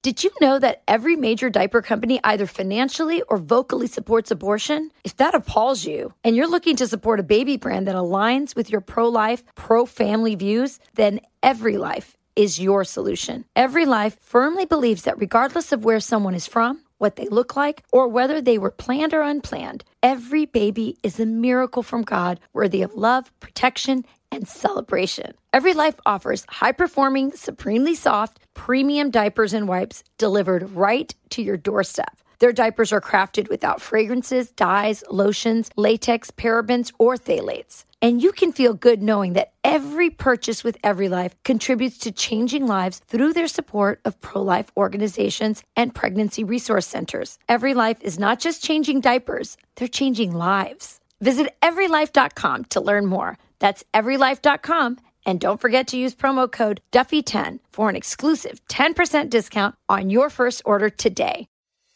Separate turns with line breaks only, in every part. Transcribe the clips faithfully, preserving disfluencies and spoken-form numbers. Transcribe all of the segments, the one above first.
Did you know that every major diaper company either financially or vocally supports abortion? If that appalls you and you're looking to support a baby brand that aligns with your pro-life, pro-family views, then EveryLife is your solution. EveryLife firmly believes that regardless of where someone is from, what they look like, or whether they were planned or unplanned, every baby is a miracle from God worthy of love, protection, and celebration. EveryLife offers high-performing, supremely soft, premium diapers and wipes delivered right to your doorstep. Their diapers are crafted without fragrances, dyes, lotions, latex, parabens, or phthalates. And you can feel good knowing that every purchase with EveryLife contributes to changing lives through their support of pro-life organizations and pregnancy resource centers. EveryLife is not just changing diapers, they're changing lives. Visit every life dot com to learn more. That's every life dot com. And don't forget to use promo code Duffy ten for an exclusive ten percent discount on your first order today.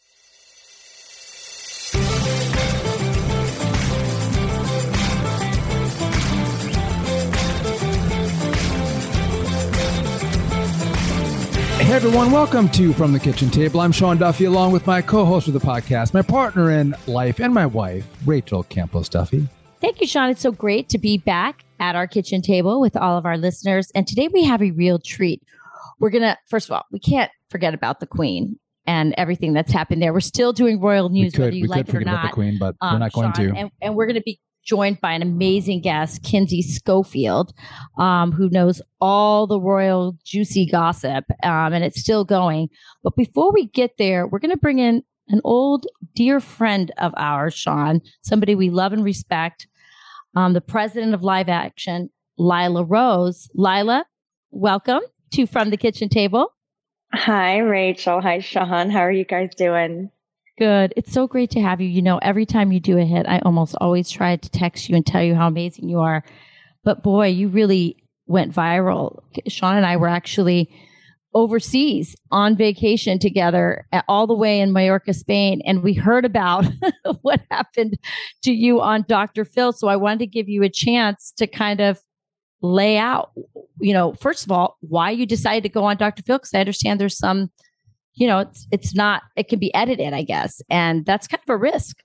Hey everyone, welcome to From the Kitchen Table. I'm Sean Duffy, along with my co-host of the podcast, my partner in life, and my wife, Rachel Campos Duffy.
Thank you, Sean. It's so great to be back at our kitchen table with all of our listeners. And today we have a real treat. We're going to, first of all, we can't forget about the Queen and everything that's happened there. We're still doing royal news,
could,
whether you like it or not.
We could forget about the Queen, but
um,
we're not going
Sean,
to.
And, and we're going to be joined by an amazing guest, Kinsey Schofield, um, who knows all the royal juicy gossip, um, and it's still going. But before we get there, we're going to bring in an old dear friend of ours, Sean, somebody we love and respect, um, the president of Live Action, Lila Rose. Lila, welcome to From the Kitchen Table.
Hi, Rachel. Hi, Sean. How are you guys doing?
Good. It's so great to have you. You know, every time you do a hit, I almost always try to text you and tell you how amazing you are. But boy, you really went viral. Sean and I were actually overseas on vacation together, all the way in Mallorca, Spain. And we heard about what happened to you on Doctor Phil. So I wanted to give you a chance to kind of lay out, you know, first of all, why you decided to go on Doctor Phil, because I understand there's some, you know, it's it's not, it can be edited, I guess. And that's kind of a risk.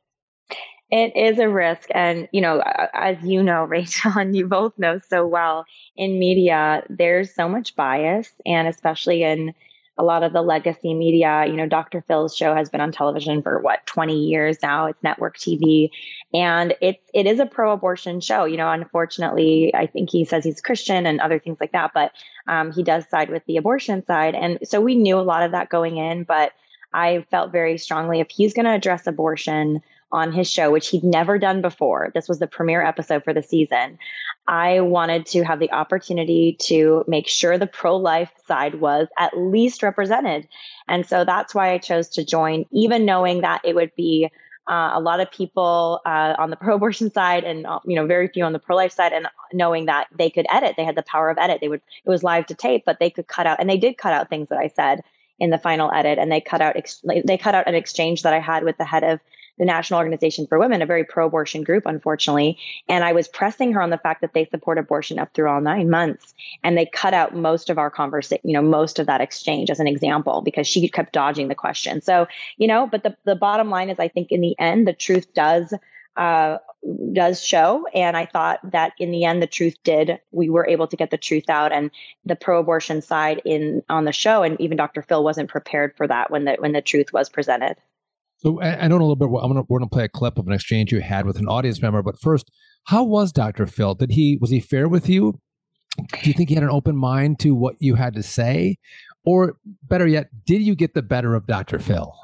It is a risk. And, you know, as you know, Rachel, and you both know so well, in media, there's so much bias. And especially in a lot of the legacy media, you know, Doctor Phil's show has been on television for what, twenty years now. It's network T V. And it, it is a pro-abortion show. You know, unfortunately, I think he says he's Christian and other things like that, but um, he does side with the abortion side. And so we knew a lot of that going in, but I felt very strongly if he's going to address abortion on his show, which he'd never done before, this was the premiere episode for the season, I wanted to have the opportunity to make sure the pro-life side was at least represented. And so that's why I chose to join, even knowing that it would be uh, a lot of people uh, on the pro-abortion side and, uh, you know, very few on the pro-life side, and knowing that they could edit. They had the power of edit. They would, it was live to tape, but they could cut out, and they did cut out things that I said in the final edit. And they cut out, ex- they cut out an exchange that I had with the head of the National Organization for Women, a very pro-abortion group, unfortunately. And I was pressing her on the fact that they support abortion up through all nine months. And they cut out most of our conversation, you know, most of that exchange as an example, because she kept dodging the question. So, you know, but the, the bottom line is, I think in the end, the truth does, uh, does show. And I thought that in the end, the truth did, we were able to get the truth out, and the pro-abortion side in, on the show. And even Doctor Phil wasn't prepared for that when the, when the truth was presented.
So I, I know a little bit. I'm gonna, we're going to play a clip of an exchange you had with an audience member. But first, how was Doctor Phil? Did he was he fair with you? Do you think he had an open mind to what you had to say, or better yet, did you get the better of Doctor Phil?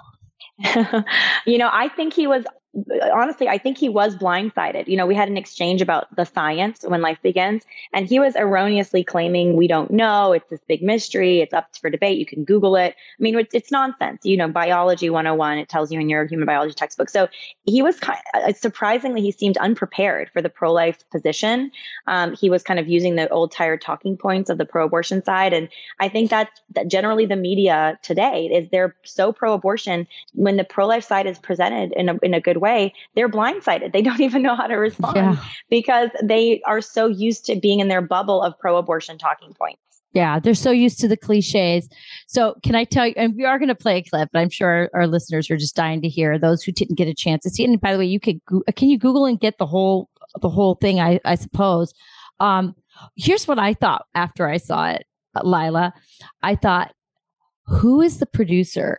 You know, I think he was. Honestly, I think he was blindsided. You know, we had an exchange about the science when life begins, and he was erroneously claiming we don't know. It's this big mystery. It's up for debate. You can Google it. I mean, it's, it's nonsense. You know, biology one oh one, it tells you in your human biology textbook. So he was kind of, surprisingly, he seemed unprepared for the pro-life position. Um, he was kind of using the old tired talking points of the pro-abortion side. And I think that, that generally the media today is they're so pro-abortion. When the pro-life side is presented in a, in a good way, they're blindsided. They don't even know how to respond yeah. because they are so used to being in their bubble of pro-abortion talking points.
Yeah, they're so used to the cliches. So can I tell you, and we are going to play a clip, but I'm sure our, our listeners are just dying to hear, those who didn't get a chance to see it. And by the way, you could, can you Google and get the whole, the whole thing, I, I suppose. Um, here's what I thought after I saw it, Lila. I thought, who is the producer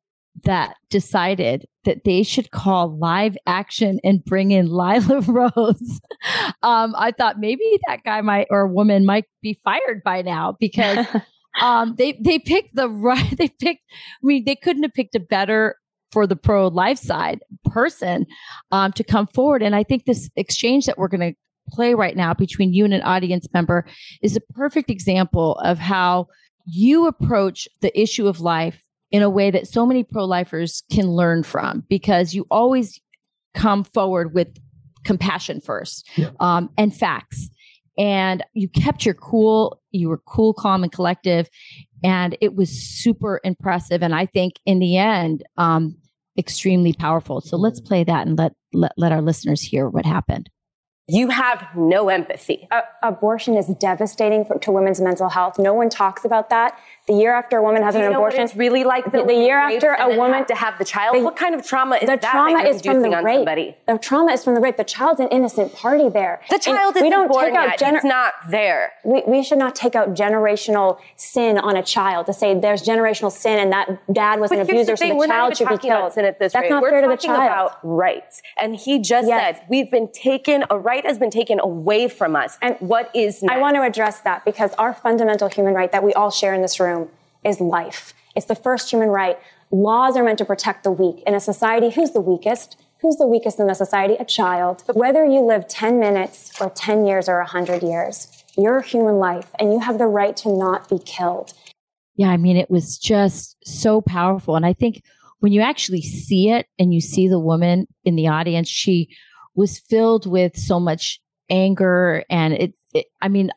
that decided that they should call live action and bring in Lila Rose? um, I thought maybe that guy might, or woman might be fired by now, because um, they, they picked the right, they picked, I mean, they couldn't have picked a better for the pro-life side person um, to come forward. And I think this exchange that we're going to play right now between you and an audience member is a perfect example of how you approach the issue of life in a way that so many pro-lifers can learn from, because you always come forward with compassion first, yeah. um, and facts. And you kept your cool, you were cool, calm, and collective. And it was super impressive. And I think in the end, um, extremely powerful. So let's play that and let, let, let our listeners hear what happened.
You have no empathy.
Uh, abortion is devastating for, to women's mental health. No one talks about that. The year after a woman has
Do you
an
know
abortion,
what it's really like
the, the year after a woman
to have the child.
The,
what kind of trauma is
the
that?
Trauma
that
is from the
on
rape.
Somebody?
The trauma is from the rape. The child's an innocent party there.
The child
and
isn't
we don't
born
take out
yet.
gener-
It's not there.
We, we should not take out generational sin on a child to say there's generational sin and that dad was
but
an abuser, so the
We're
child should be killed.
Sin at this
That's
rate.
not
We're
fair to the
talking
child.
About rights, and he just
yes.
said we've been taken. A right has been taken away from us. And what is next?
I want to address that, because our fundamental human right that we all share in this room is life. It's the first human right. Laws are meant to protect the weak. In a society, who's the weakest? Who's the weakest in the society? A child. But whether you live ten minutes or ten years or one hundred years, you're a human life and you have the right to not be killed.
Yeah, I mean, it was just so powerful. And I think when you actually see it and you see the woman in the audience, she was filled with so much anger. And it, it I mean,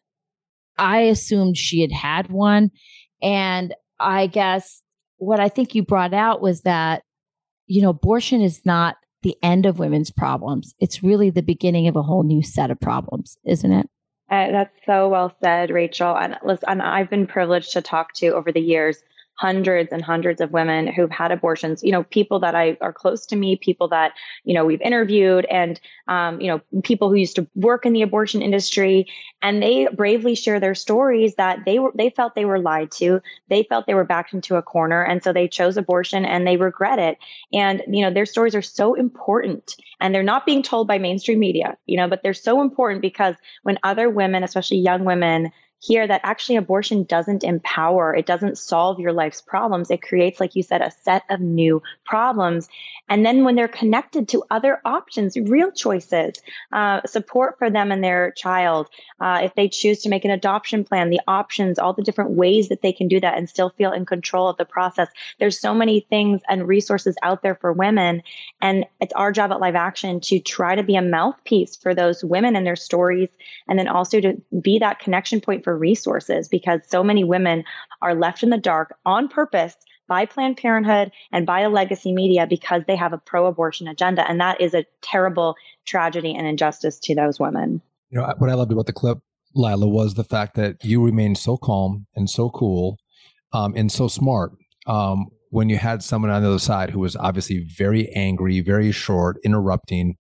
I assumed she had had one. And I guess what I think you brought out was that, you know, abortion is not the end of women's problems. It's really the beginning of a whole new set of problems, isn't it?
Uh, that's so well said, Rachel. And listen, I've been privileged to talk to over the years hundreds and hundreds of women who've had abortions, you know, people that I are close to me, people that, you know, we've interviewed, and, um, you know, people who used to work in the abortion industry, and they bravely share their stories that they were, they felt they were lied to. They felt they were backed into a corner. And so they chose abortion and they regret it. And, you know, their stories are so important, and they're not being told by mainstream media, you know, but they're so important because when other women, especially young women, hear that actually abortion doesn't empower, it doesn't solve your life's problems. It creates, like you said, a set of new problems. And then when they're connected to other options, real choices, uh, support for them and their child, uh, if they choose to make an adoption plan, the options, all the different ways that they can do that and still feel in control of the process. There's so many things and resources out there for women. And it's our job at Live Action to try to be a mouthpiece for those women and their stories, and then also to be that connection point for resources, because so many women are left in the dark on purpose by Planned Parenthood and by the legacy media because they have a pro-abortion agenda. And that is a terrible tragedy and injustice to those women.
You know, what I loved about the clip, Lila, was the fact that you remained so calm and so cool um, and so smart um, when you had someone on the other side who was obviously very angry, very short, interrupting.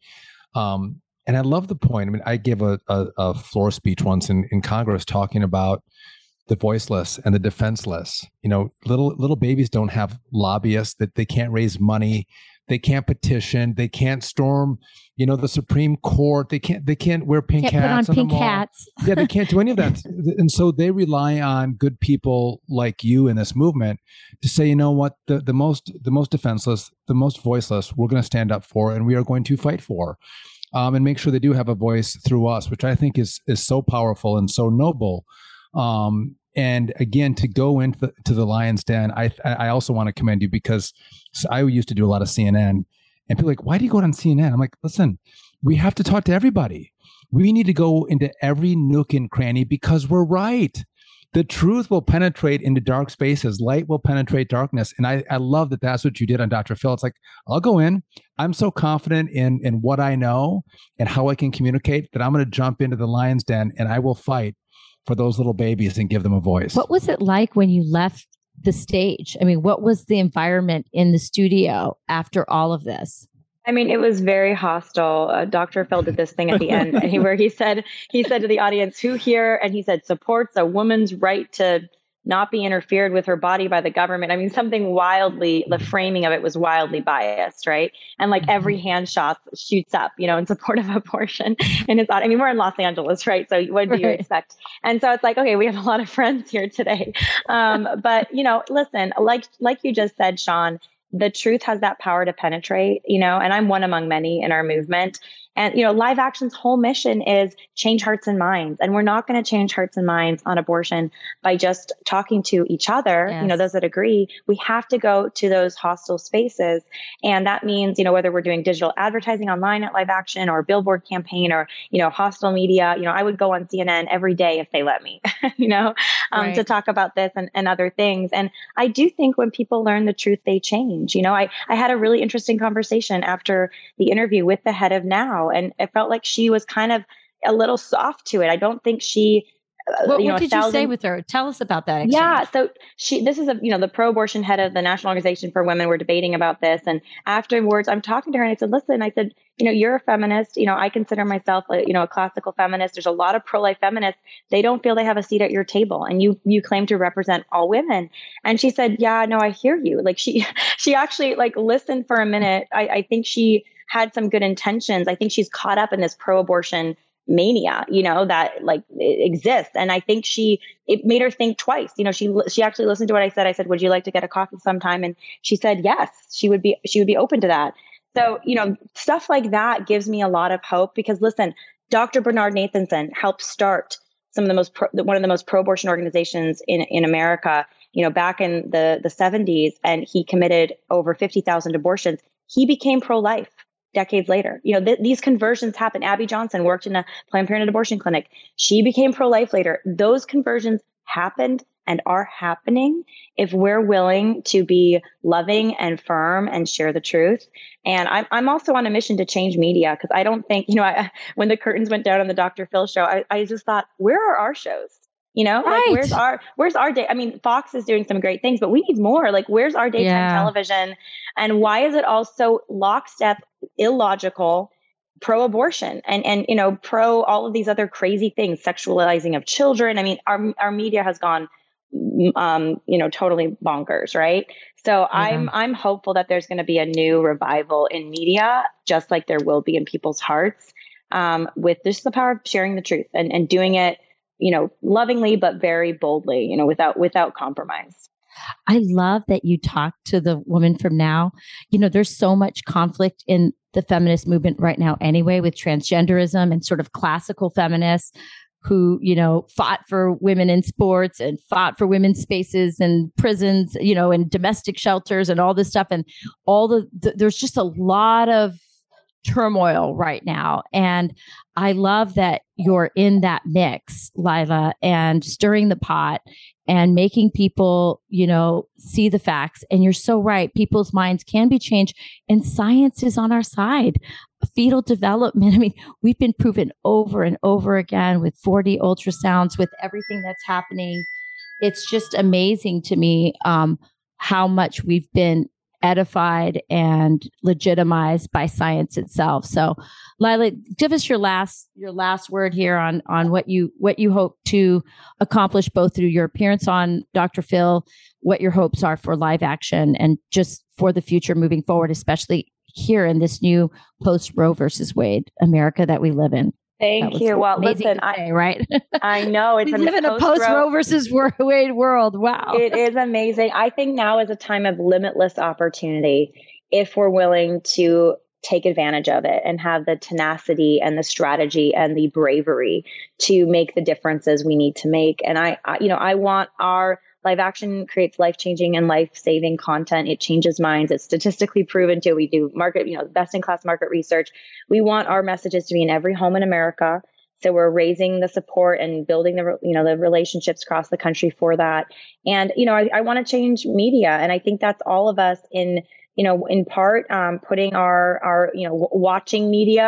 Um, And I love the point. I mean, I gave a, a, a floor speech once in, in Congress talking about the voiceless and the defenseless. You know, little little babies don't have lobbyists, that they can't raise money, they can't petition, they can't storm, you know, the Supreme Court. They can't they can't wear pink
Can't
hats.
put on
on
pink hats.
Yeah, they can't do any of that. And so they rely on good people like you in this movement to say, you know what, the, the most the most defenseless, the most voiceless, we're going to stand up for, and we are going to fight for. Um, and make sure they do have a voice through us, which I think is is so powerful and so noble. Um, and again, to go into the, to the Lion's Den, I I also want to commend you, because I used to do a lot of C N N, and people are like, why do you go on C N N? I'm like, listen, we have to talk to everybody. We need to go into every nook and cranny because we're right. The truth will penetrate into dark spaces. Light will penetrate darkness. And I, I love that that's what you did on Doctor Phil. It's like, I'll go in. I'm so confident in, in what I know and how I can communicate that I'm going to jump into the Lion's Den and I will fight for those little babies and give them a voice.
What was it like when you left the stage? I mean, what was the environment in the studio after all of this?
I mean, it was very hostile. Uh, Doctor Phil did this thing at the end and he, where he said, he said to the audience, who here, and he said, supports a woman's right to not be interfered with her body by the government. I mean, something wildly, the framing of it was wildly biased, right? And like every hand shot shoots up, you know, in support of abortion. And it's, I mean, we're in Los Angeles, right? So what do you
Right.
expect? And so it's like, okay, we have a lot of friends here today. Um, but, you know, listen, like, like you just said, Sean, the truth has that power to penetrate, you know, and I'm one among many in our movement. And, you know, Live Action's whole mission is change hearts and minds. And we're not going to change hearts and minds on abortion by just talking to each other,
Yes.
you know, those that agree. We have to go to those hostile spaces. And that means, you know, whether we're doing digital advertising online at Live Action or a billboard campaign or, you know, hostile media, you know, I would go on C N N every day if they let me, you know, um,
Right.
to talk about this and, and other things. And I do think when people learn the truth, they change. You know, I, I had a really interesting conversation after the interview with the head of Now, and it felt like she was kind of a little soft to it. I don't think she, uh,
What,
you know,
what
a
did you say
thousand-
with her? Tell us about that. Exchange.
yeah. So she, this is a, you know, the pro-abortion head of the National Organization for Women. We're debating about this. And afterwards, I'm talking to her and I said, listen, I said, you know, you're a feminist. You know, I consider myself, a, you know, a classical feminist. There's a lot of pro-life feminists. They don't feel they have a seat at your table. And you, you claim to represent all women. And she said, yeah, no, I hear you. Like she, she actually like listened for a minute. I, I think she had some good intentions. I think she's caught up in this pro-abortion mania, you know, that like exists. And I think she, it made her think twice. You know, she, she actually listened to what I said. I said, would you like to get a coffee sometime? And she said, yes, she would be, she would be open to that. So, you know, stuff like that gives me a lot of hope because listen, Doctor Bernard Nathanson helped start some of the most, pro, one of the most pro-abortion organizations in, in America, you know, back in the, the seventies, and he committed over fifty thousand abortions. He became pro-life decades later. You know, th- these conversions happen. Abby Johnson worked in a Planned Parenthood abortion clinic. She became pro-life later. Those conversions happened and are happening if we're willing to be loving and firm and share the truth. And I'm, I'm also on a mission to change media because I don't think, you know, I, when the curtains went down on the Doctor Phil show, I, I just thought, where are our shows? You know,
Right.
like where's our, where's our day? I mean, Fox is doing some great things, but we need more. Like, where's our daytime
Yeah.
television? And why is it all so lockstep, illogical, pro-abortion and, and, you know, pro all of these other crazy things, sexualizing of children? I mean, our, our media has gone, um, you know, totally bonkers, right? So
Yeah.
I'm, I'm hopeful that there's going to be a new revival in media, just like there will be in people's hearts, um, with just the power of sharing the truth and, and doing it, you know, lovingly, but very boldly, you know, without, without compromise.
I love that you talked to the woman from Now. You know, there's so much conflict in the feminist movement right now anyway, with transgenderism and sort of classical feminists who, you know, fought for women in sports and fought for women's spaces and prisons, you know, and domestic shelters and all this stuff. And all the, the there's just a lot of turmoil right now. And I love that you're in that mix, Lila, and stirring the pot and making people, you know, see the facts. And you're so right. People's minds can be changed and science is on our side. Fetal development. I mean, we've been proven over and over again with four D ultrasounds, with everything that's happening. It's just amazing to me um, how much we've been edified and legitimized by science itself. So, Lila, give us your last your last word here on on what you what you hope to accomplish both through your appearance on Doctor Phil, what your hopes are for Live Action, and just for the future moving forward, especially here in this new post Roe versus Wade America that we live in.
Thank you. Well,
amazing
listen,
to
I,
say, right?
I know it's
we live in a post Roe versus Wade world. Wow,
it is amazing. I think now is a time of limitless opportunity if we're willing to take advantage of it and have the tenacity and the strategy and the bravery to make the differences we need to make. And I, I you know, I want our Live Action creates life-changing and life-saving content. It changes minds. It's statistically proven to. We do market, you know, best-in-class market research. We want our messages to be in every home in America. So we're raising the support and building the, you know, the relationships across the country for that. And, you know, I, I want to change media. And I think that's all of us in, you know, in part, um, putting our, our, you know, w- watching media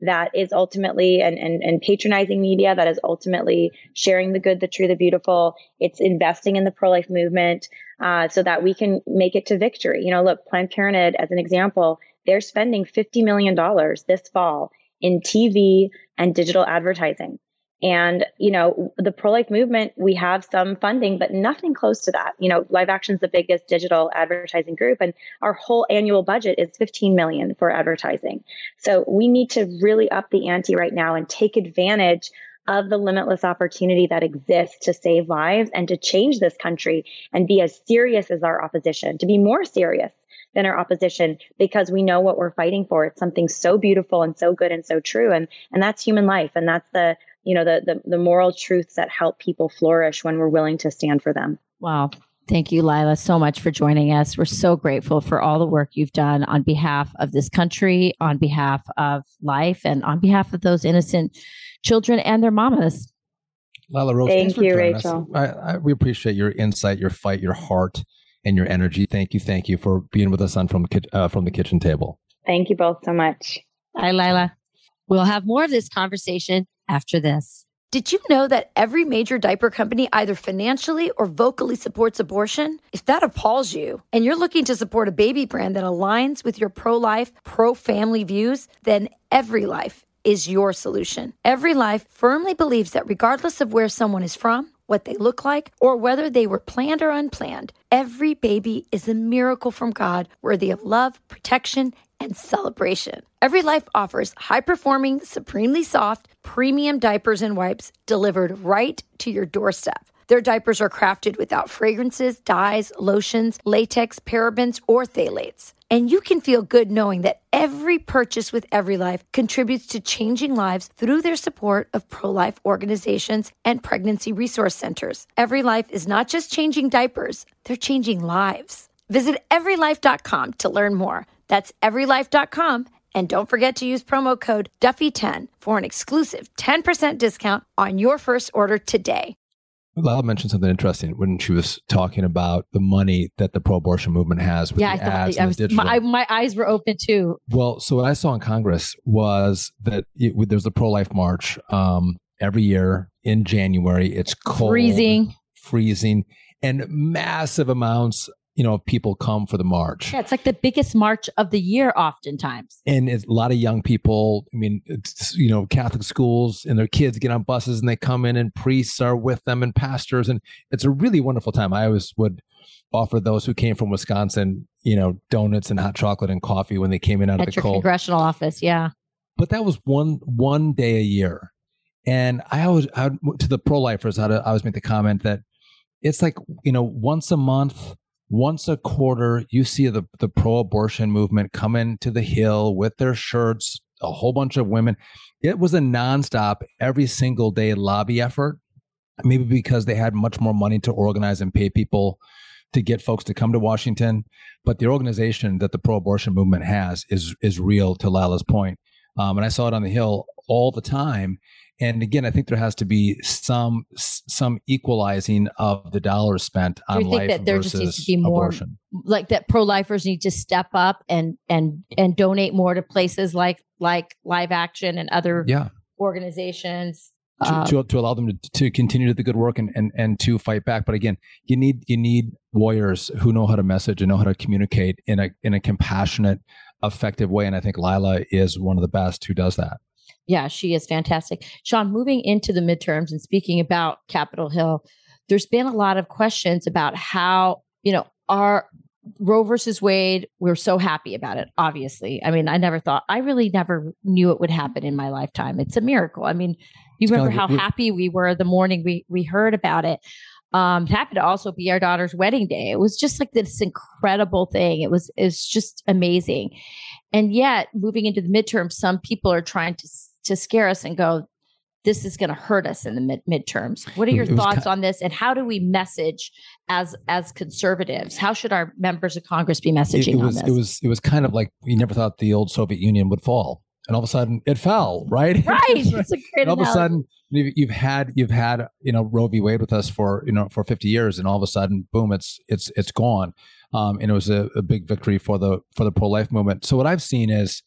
that is ultimately and, and, and patronizing media that is ultimately sharing the good, the true, the beautiful. It's investing in the pro-life movement uh, so that we can make it to victory. You know, look, Planned Parenthood, as an example, they're spending fifty million dollars this fall in T V and digital advertising. And, you know, the pro-life movement, we have some funding, but nothing close to that. You know, Live Action's the biggest digital advertising group, and our whole annual budget is fifteen million dollars for advertising. So we need to really up the ante right now and take advantage of the limitless opportunity that exists to save lives and to change this country and be as serious as our opposition, to be more serious than our opposition, because we know what we're fighting for. It's something so beautiful and so good and so true. And, and that's human life. And that's the, you know, the, the, the moral truths that help people flourish when we're willing to stand for them.
Wow. Thank you, Lila, so much for joining us. We're so grateful for all the work you've done on behalf of this country, on behalf of life, and on behalf of those innocent children and their mamas.
Lila Rose,
Thank
thanks for
you,
joining
Rachel.
us. I, I, we appreciate your insight, your fight, your heart, and your energy. Thank you. Thank you for being with us on From, uh, from the Kitchen Table.
Thank you both so much.
Bye, Lila.
We'll have more of this conversation after this.
Did you know that every major diaper company either financially or vocally supports abortion? If that appalls you and you're looking to support a baby brand that aligns with your pro-life, pro-family views, then Every Life is your solution. Every Life firmly believes that regardless of where someone is from, what they look like, or whether they were planned or unplanned, every baby is a miracle from God, worthy of love, protection, and celebration. Every Life offers high-performing, supremely soft, premium diapers and wipes delivered right to your doorstep. Their diapers are crafted without fragrances, dyes, lotions, latex, parabens, or phthalates. And you can feel good knowing that every purchase with Every Life contributes to changing lives through their support of pro-life organizations and pregnancy resource centers. Every Life is not just changing diapers, they're changing lives. Visit every life dot com to learn more. That's every life dot com. And don't forget to use promo code Duffy ten for an exclusive ten percent discount on your first order today.
Lila mentioned something interesting when she was talking about the money that the pro-abortion movement has with
Yeah,
the
I thought
ads
I
and
was,
the digital.
my, my eyes were open too.
Well, so what I saw in Congress was that it, there's the pro-life march um, every year in January. It's cold,
Freezing.
freezing, and massive amounts, you know, of people come for the march.
Yeah, it's like the biggest march of the year oftentimes.
And it's a lot of young people. I mean, it's, you know, Catholic schools and their kids get on buses and they come in and priests are with them and pastors. And it's a really wonderful time. I always would offer those who came from Wisconsin, you know, donuts and hot chocolate and coffee when they came in out
At
of the
your
cold.
congressional office, yeah.
But that was one one day a year. And I always, I would, to the pro-lifers, I always make the comment that it's like, you know, once a month, once a quarter, you see the, the pro-abortion movement come into the Hill with their shirts, a whole bunch of women. It was a nonstop, every single day lobby effort, maybe because they had much more money to organize and pay people to get folks to come to Washington. But the organization that the pro-abortion movement has is is real, to Lila's point. Um, and I saw it on the Hill all the time. And again, I think there has to be some some equalizing of the dollars spent on
Do you think
life
that there
versus
just needs to be more,
abortion.
like that pro-lifers need to step up and and and donate more to places like like Live Action and other
Yeah.
organizations
To,
uh,
to, to allow them to, to continue the good work and, and, and to fight back. But again, you need you need warriors who know how to message and know how to communicate in a in a compassionate, effective way. And I think Lila is one of the best who does that.
Yeah, she is fantastic. Sean, moving into the midterms and speaking about Capitol Hill, there's been a lot of questions about how, you know, our Roe versus Wade, we're so happy about it, obviously. I mean, I never thought, I really never knew it would happen in my lifetime. It's a miracle. I mean, you
It's
remember
kinda
how
like we-
happy we were the morning we, we heard about it. Um, it happened to also be our daughter's wedding day. It was just like this incredible thing. It was, it's just amazing. And yet, moving into the midterm, some people are trying to to scare us and go, this is going to hurt us in the mid- midterms. What are your
It was
thoughts
ki-
on this? And how do we message as as conservatives? How should our members of Congress be messaging
It, it was
on this?
it was it was kind of like you never thought the old Soviet Union would fall, and all of a sudden it fell, right?
right. It's a great
And all of a
analogy.
sudden you've you've had you've had you know Roe v. Wade with us for you know for fifty years, and all of a sudden, boom, it's it's it's gone, um, and it was a, a big victory for the for the pro-life movement. So what I've seen is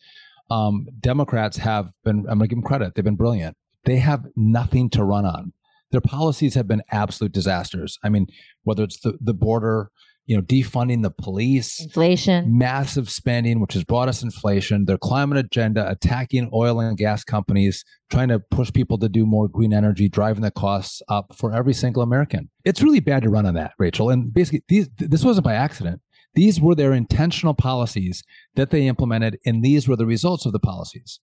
Um, Democrats have been, I'm going to give them credit, they've been brilliant. They have nothing to run on. Their policies have been absolute disasters. I mean, whether it's the, the border, you know, defunding the police,
inflation,
massive spending, which has brought us inflation, their climate agenda, attacking oil and gas companies, trying to push people to do more green energy, driving the costs up for every single American. It's really bad to run on that, Rachel. And basically, these, this wasn't by accident. These were their intentional policies that they implemented, and these were the results of the policies.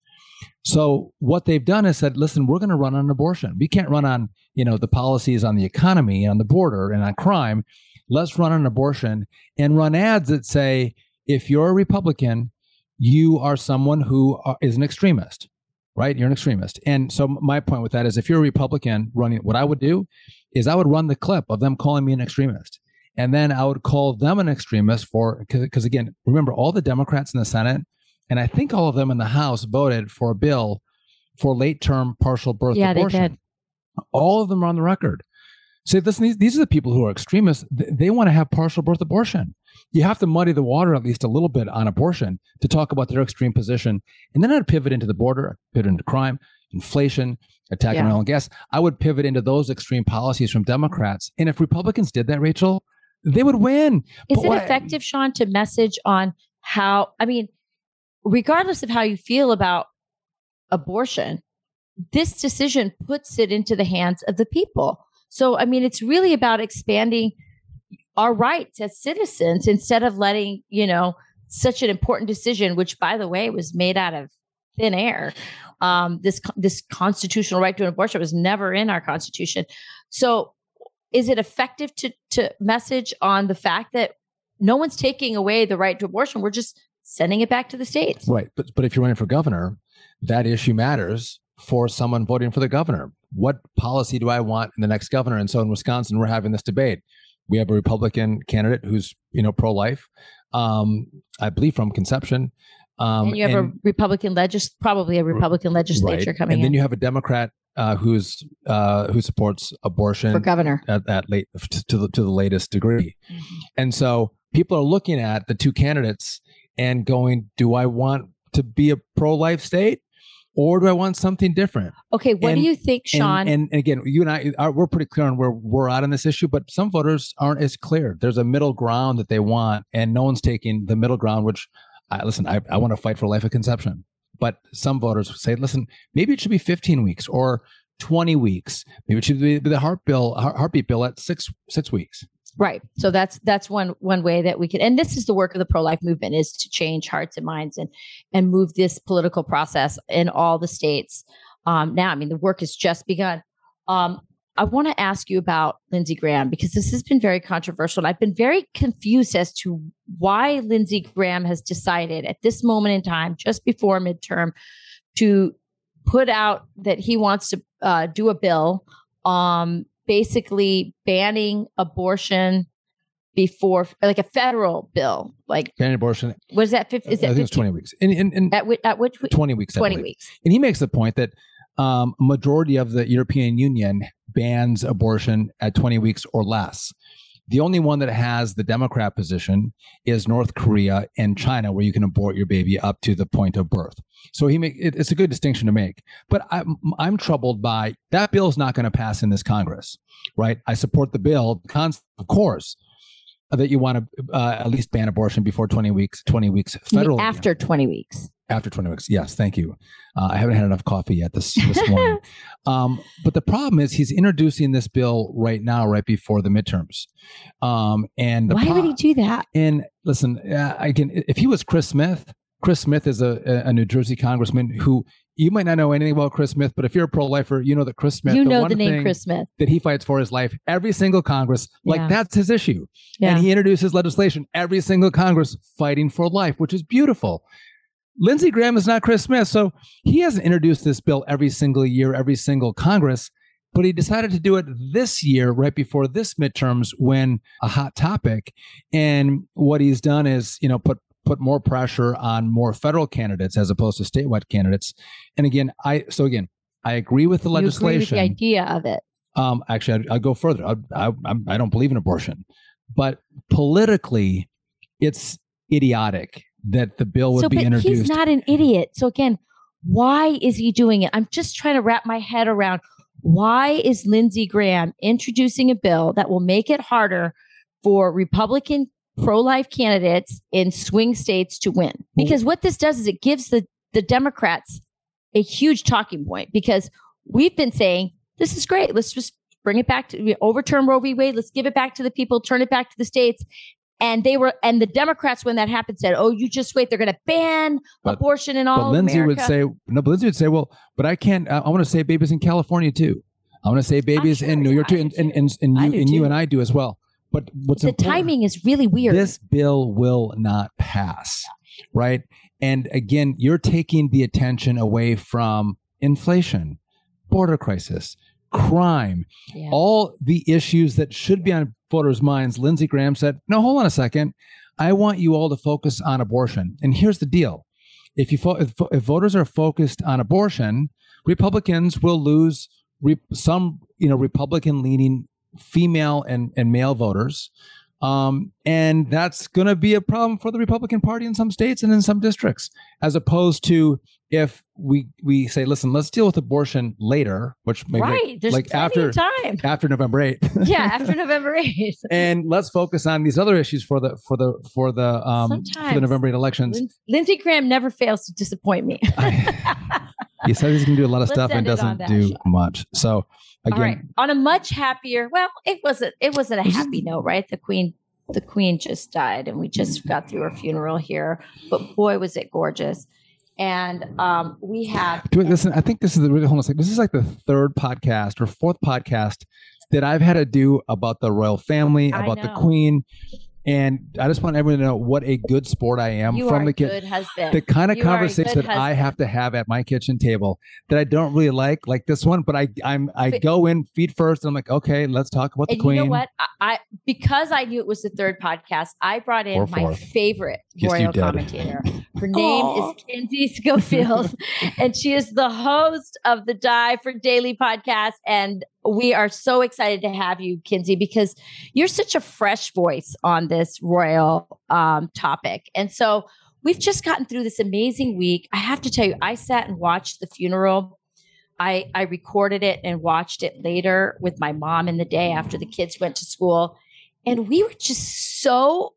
So what they've done is said, listen, we're going to run on abortion. We can't run on, you know, the policies on the economy, on the border, and on crime. Let's run on abortion and run ads that say, if you're a Republican, you are someone who are, is an extremist, right? You're an extremist. And so my point with that is, if you're a Republican running, what I would do is I would run the clip of them calling me an extremist. And then I would call them an extremist for, because again, remember, all the Democrats in the Senate, and I think all of them in the House, voted for a bill for late-term partial birth
yeah,
abortion.
They did.
All of them are on the record. Say, listen, these, these are the people who are extremists. They, they want to have partial birth abortion. You have to muddy the water at least a little bit on abortion to talk about their extreme position. And then I'd pivot into the border, I'd pivot into crime, inflation, attacking
Yeah.
oil and gas. I would pivot into those extreme policies from Democrats. And if Republicans did that, Rachel, they would win.
Is
But
it
why-
effective, Sean, to message on how, I mean, regardless of how you feel about abortion, this decision puts it into the hands of the people. So, I mean, it's really about expanding our rights as citizens instead of letting, you know, such an important decision, which, by the way, was made out of thin air. Um, this this constitutional right to an abortion was never in our Constitution. So is it effective to to message on the fact that no one's taking away the right to abortion? We're just sending it back to the states.
Right. But, but if you're running for governor, that issue matters for someone voting for the governor. What policy do I want in the next governor? And so in Wisconsin, we're having this debate. We have a Republican candidate who's, you know, pro-life, um, I believe from conception. Um,
and you have
and,
a Republican legis, probably a Republican legislature
right.
coming
and then
in
you have a Democrat uh, who's uh, who supports abortion
for governor.
at, at late to the to the latest degree.
Mm-hmm.
And so people are looking at the two candidates and going, do I want to be a pro-life state, or do I want something different?
Okay, what
And-
do you think, Sean?
And, and again, you and I, are, we're pretty clear on where we're at on this issue, but some voters aren't as clear. There's a middle ground that they want, and no one's taking the middle ground, which, I, listen, I, I want to fight for life of conception. But some voters say, listen, maybe it should be fifteen weeks or twenty weeks. Maybe it should be the heart bill, heart- heartbeat bill at six six weeks.
Right. So that's that's one one way that we can, and this is the work of the pro-life movement, is to change hearts and minds and and move this political process in all the states. Um, now, I mean, the work has just begun. Um, I want to ask you about Lindsey Graham, because this has been very controversial, and I've been very confused as to why Lindsey Graham has decided at this moment in time, just before midterm, to put out that he wants to uh, do a bill, um, basically banning abortion before, like a federal bill, like
Banning abortion.
what is that? fifty, is
I
that
think it's
fifteen?
twenty weeks. And, and, and
At which, at which
twenty weeks. I
twenty
believe.
weeks.
And he makes the point that um, majority of the European Union bans abortion at twenty weeks or less. The only one that has the Democrat position is North Korea and China, where you can abort your baby up to the point of birth. So he make it, it's a good distinction to make. But I'm, I'm troubled by that bill is not going to pass in this Congress, right? I support the bill, of course, that you want to uh, at least ban abortion before twenty weeks, twenty weeks federally.
After twenty weeks.
After twenty weeks. Yes, thank you. Uh, I haven't had enough coffee yet this, this morning. um, but the problem is he's introducing this bill right now, right before the midterms. Um, and the
Why
pro-
would he do that?
And listen, uh, again, if he was Chris Smith, Chris Smith is a, a New Jersey congressman who, you might not know anything about Chris Smith, but if you're a pro-lifer, you know that Chris Smith,
You
the
know
one
the name
thing
Chris Smith.
that he fights for his life, every single Congress, like
Yeah.
that's his issue.
Yeah.
And he introduces legislation, every single Congress fighting for life, which is beautiful. Lindsey Graham is not Chris Smith. So he hasn't introduced this bill every single year, every single Congress, but he decided to do it this year, right before this midterms, when a hot topic. And what he's done is, you know, put put more pressure on more federal candidates as opposed to statewide candidates. And again, I so again, I agree with the
You agree with
legislation.
the idea of it.
Um, actually, I'll, I'll go further. I, I, I don't believe in abortion, but politically, it's idiotic that the bill would
so,
be
but
introduced.
He's not an idiot. So again, why is he doing it? I'm just trying to wrap my head around why is Lindsey Graham introducing a bill that will make it harder for Republican pro-life candidates in swing states to win? Because what this does is it gives the, the Democrats a huge talking point, because we've been saying, this is great. Let's just bring it back to overturn Roe v. Wade. Let's give it back to the people, turn it back to the states. And they were, and the Democrats, when that happened, said, "Oh, you just wait. They're going to ban
but,
abortion in all
but
of
Lindsey
America."
would say, no, but Lindsey would say, well, but I can't, I, I want to say babies in California too. I want to say babies
sure,
in New York too. And, and, and, and you, and you and I do as well. But what's
the
important,
timing is really weird.
This bill will not pass, right? And again, you're taking the attention away from inflation, border crisis, crime,
Yeah.
all the issues that should be on voters' minds. Lindsey Graham said, no, hold on a second. I want you all to focus on abortion. And here's the deal. If you fo- if, if voters are focused on abortion, Republicans will lose re- some, you know, Republican-leaning female and, and male voters. Um, and that's going to be a problem for the Republican Party in some states and in some districts, as opposed to if we we say, listen, let's deal with abortion later, which maybe
right.
like,
There's
like
plenty
after
of time.
after November eighth.
Yeah, after November eighth.
And let's focus on these other issues for the for the for the um for the
Sometimes
November eighth elections.
Lin- Lindsey Graham never fails to disappoint me.
He says he's going to do a lot of
Let's
stuff and
end it on
doesn't
that,
do
Sean.
much. So again,
All right. On a much happier, well, it wasn't it wasn't a happy note, right? The Queen the Queen just died, and we just got through her funeral here. But boy, was it gorgeous. And um, we have
do it, listen, I think this is the really hold on a second. This is like the third podcast or fourth podcast that I've had to do about the royal family,
I
about the
know.
Queen. And I just want everyone to know what a good sport I am
you
from
are
the
a
kid.
good husband.
The kind of
You are a
conversation
good
that I
husband.
have to have at my kitchen table that I don't really like, like this one, but I I'm I
But-
go in feet first and I'm like, okay, let's talk about the
And
Queen.
you know what? I, I because I knew it was the third podcast, I brought in
Or
my
fourth.
favorite
Yes, you
royal
did.
commentator. Her name
Aw.
is Kinsey Schofield, and she is the host of the Die for Daily podcast. And we are so excited to have you, Kinsey, because you're such a fresh voice on this royal um, topic. And so we've just gotten through this amazing week. I have to tell you, I sat and watched the funeral. I, I recorded it and watched it later with my mom in the day after the kids went to school. And we were just so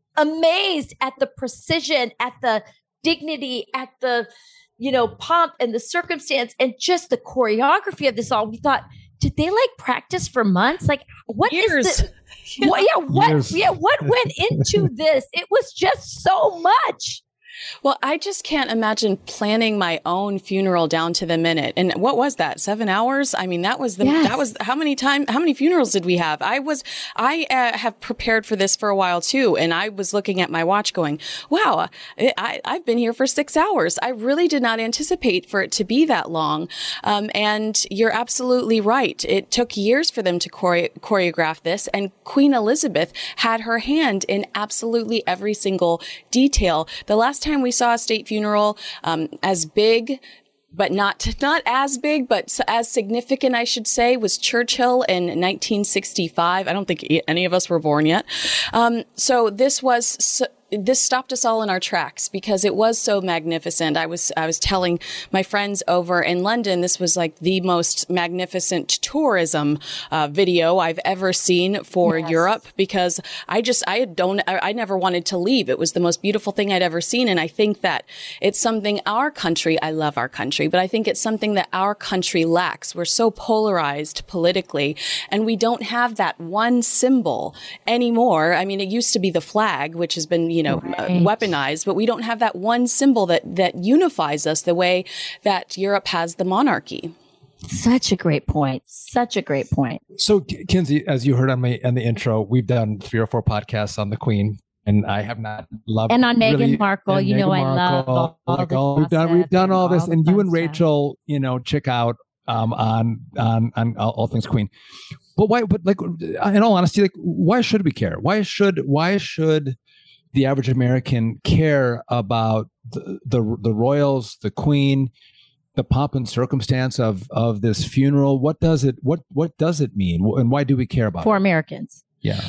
amazed at the precision, at the dignity, at the, you know, pomp and the circumstance and just the choreography of this all. We thought, did they like practice for months? Like what is
Years.
the, what, yeah, what,
Years.
yeah, what went into this? It was just so much.
Well, I just can't imagine planning my own funeral down to the minute. And what was that? Seven hours? I mean, that was the,
Yes.
that was how many time, how many funerals did we have? I was, I uh, have prepared for this for a while too. And I was looking at my watch going, wow, I, I, I've been here for six hours. I really did not anticipate for it to be that long. Um, and you're absolutely right. It took years for them to chore- choreograph this. And Queen Elizabeth had her hand in absolutely every single detail. The last time we saw a state funeral um, as big, but not not as big, but as significant, I should say, was Churchill in nineteen sixty-five. I don't think any of us were born yet. Um, so this was. So, this stopped us all in our tracks because it was so magnificent. I was, I was telling my friends over in London, this was like the most magnificent tourism uh, video I've ever seen for
Yes.
Europe because I just, I don't, I, I never wanted to leave. It was the most beautiful thing I'd ever seen. And I think that it's something our country, I love our country, but I think it's something that our country lacks. We're so polarized politically and we don't have that one symbol anymore. I mean, it used to be the flag, which has been, you know,
Right.
uh, weaponized, but we don't have that one symbol that, that unifies us the way that Europe has the monarchy.
Such a great point. Such a great point.
So, K- Kinsey, as you heard on my on the intro, we've done three or four podcasts on the Queen, and I have not loved
And on Meghan
really-
Markle,
and
you know
Meghan
I love
Markle,
all, all
like
the
all- we've done we've
gossip
done all
and
this,
all
and
the
you
fun
and
stuff.
Rachel, you know, check out um, on on on all, all things Queen. But why? But like, in all honesty, like, why should we care? Why should why should the average American care about the, the the royals, the Queen, the pomp and circumstance of of this funeral? What does it what what does it mean, and why do we care about
For
it?
Americans.
Yeah,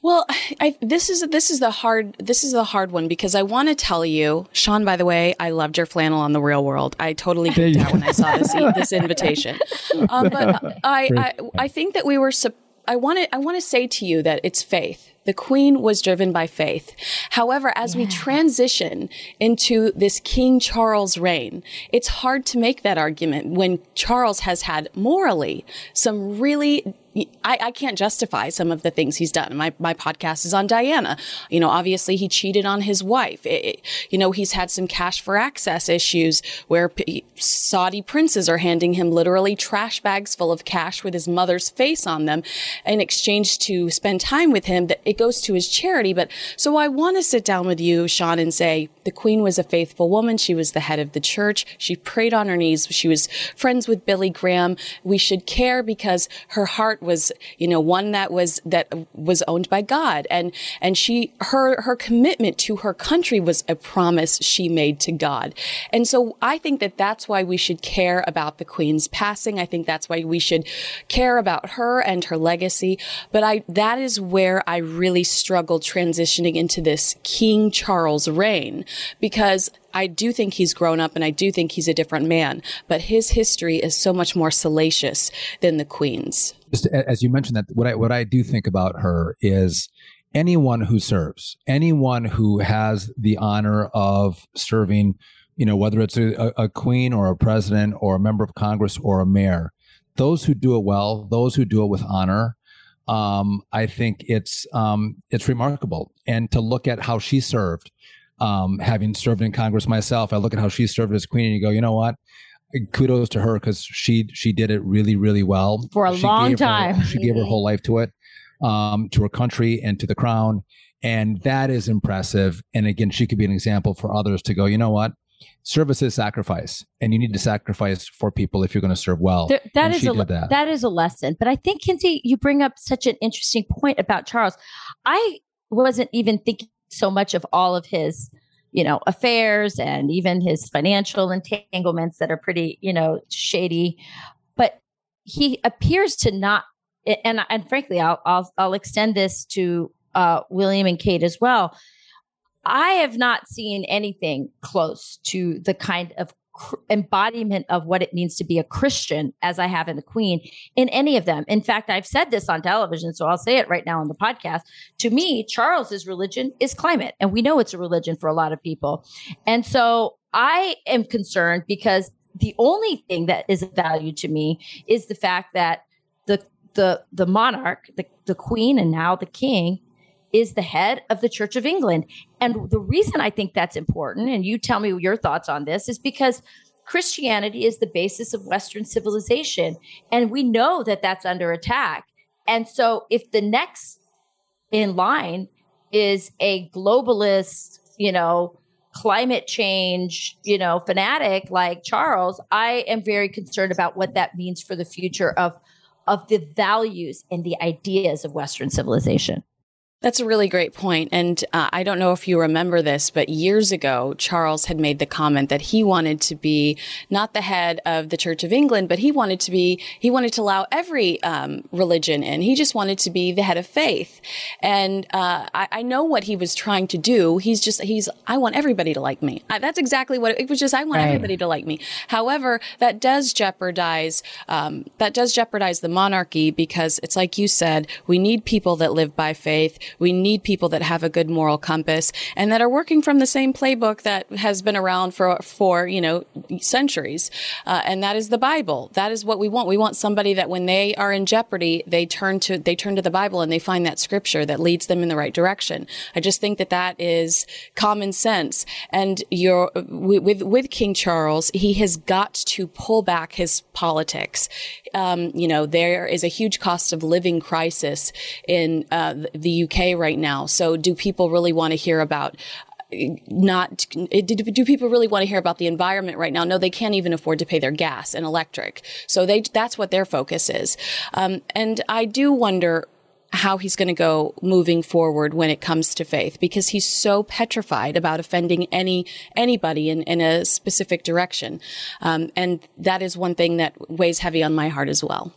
Well, I, this is this is the hard this is the hard one because I want to tell you, Sean. By the way, I loved your flannel on The Real World. I totally geeked out when I saw this this invitation. Um, but I, I I think that we were. I want to I want to say to you that it's faith. The Queen was driven by faith. However, as yeah. we transition into this King Charles reign, it's hard to make that argument when Charles has had morally some really I, I can't justify some of the things he's done. My my podcast is on Diana. You know, obviously he cheated on his wife. It, it, you know, he's had some cash for access issues where P- Saudi princes are handing him literally trash bags full of cash with his mother's face on them in exchange to spend time with him. That it goes to his charity. But so I want to sit down with you, Sean, and say the Queen was a faithful woman. She was the head of the church. She prayed on her knees. She was friends with Billy Graham. We should care because her heart was, you know, one that was, that was owned by God. And, and she, her, her commitment to her country was a promise she made to God. And so I think that that's why we should care about the Queen's passing. I think that's why we should care about her and her legacy. But I, that is where I really struggled transitioning into this King Charles reign, because I do think he's grown up and I do think he's a different man, but his history is so much more salacious than the Queen's.
Just as you mentioned that, what I, what I do think about her is anyone who serves, anyone who has the honor of serving, you know, whether it's a, a queen or a president or a member of Congress or a mayor, those who do it well, those who do it with honor, um, I think it's um, it's remarkable. And to look at how she served, um, having served in Congress myself, I look at how she served as queen and you go, you know what? Kudos to her because she she did it really, really well.
For a
she
long time.
Her, she gave her whole life to it, um, to her country and to the crown. And that is impressive. And again, she could be an example for others to go, you know what? Service is sacrifice, and you need to sacrifice for people if you're going to serve well.
There, that
and
is
she
a
did that.
that is a lesson. But I think, Kinsey, you bring up such an interesting point about Charles. I wasn't even thinking so much of all of his, you know, affairs and even his financial entanglements that are pretty, you know, shady. But he appears to not, and and frankly, I'll I'll, I'll extend this to uh, William and Kate as well. I have not seen anything close to the kind of cr- embodiment of what it means to be a Christian as I have in the Queen in any of them. In fact, I've said this on television, so I'll say it right now on the podcast. To me, Charles's religion is climate, and we know it's a religion for a lot of people. And so I am concerned because the only thing that is of value to me is the fact that the the the monarch, the, the Queen, and now the King is the head of the Church of England. And the reason I think that's important, and you tell me your thoughts on this, is because Christianity is the basis of Western civilization. And we know that that's under attack. And so if the next in line is a globalist, you know, climate change, you know, fanatic like Charles, I am very concerned about what that means for the future of, of the values and the ideas of Western civilization.
That's a really great point. And uh, I don't know if you remember this, but years ago, Charles had made the comment that he wanted to be not the head of the Church of England, but he wanted to be, he wanted to allow every um, religion in. He just wanted to be the head of faith. And uh, I, I know what he was trying to do. He's just, he's, I want everybody to like me. I, that's exactly what it, it was just, I want right. everybody to like me. However, that does jeopardize, um, that does jeopardize the monarchy because it's like you said, we need people that live by faith. We need people that have a good moral compass and that are working from the same playbook that has been around for, for, you know, centuries. Uh, and that is the Bible. That is what we want. We want somebody that when they are in jeopardy, they turn to, they turn to the Bible and they find that scripture that leads them in the right direction. I just think that that is common sense. And you're, with, with King Charles, he has got to pull back his politics. Um, you know, there is a huge cost of living crisis in uh, the U K right now. So do people really want to hear about not, do people really want to hear about the environment right now? No, they can't even afford to pay their gas and electric. So they, that's what their focus is. Um, and I do wonder how he's going to go moving forward when it comes to faith, because he's so petrified about offending any, anybody in, in a specific direction. Um, and that is one thing that weighs heavy on my heart as well.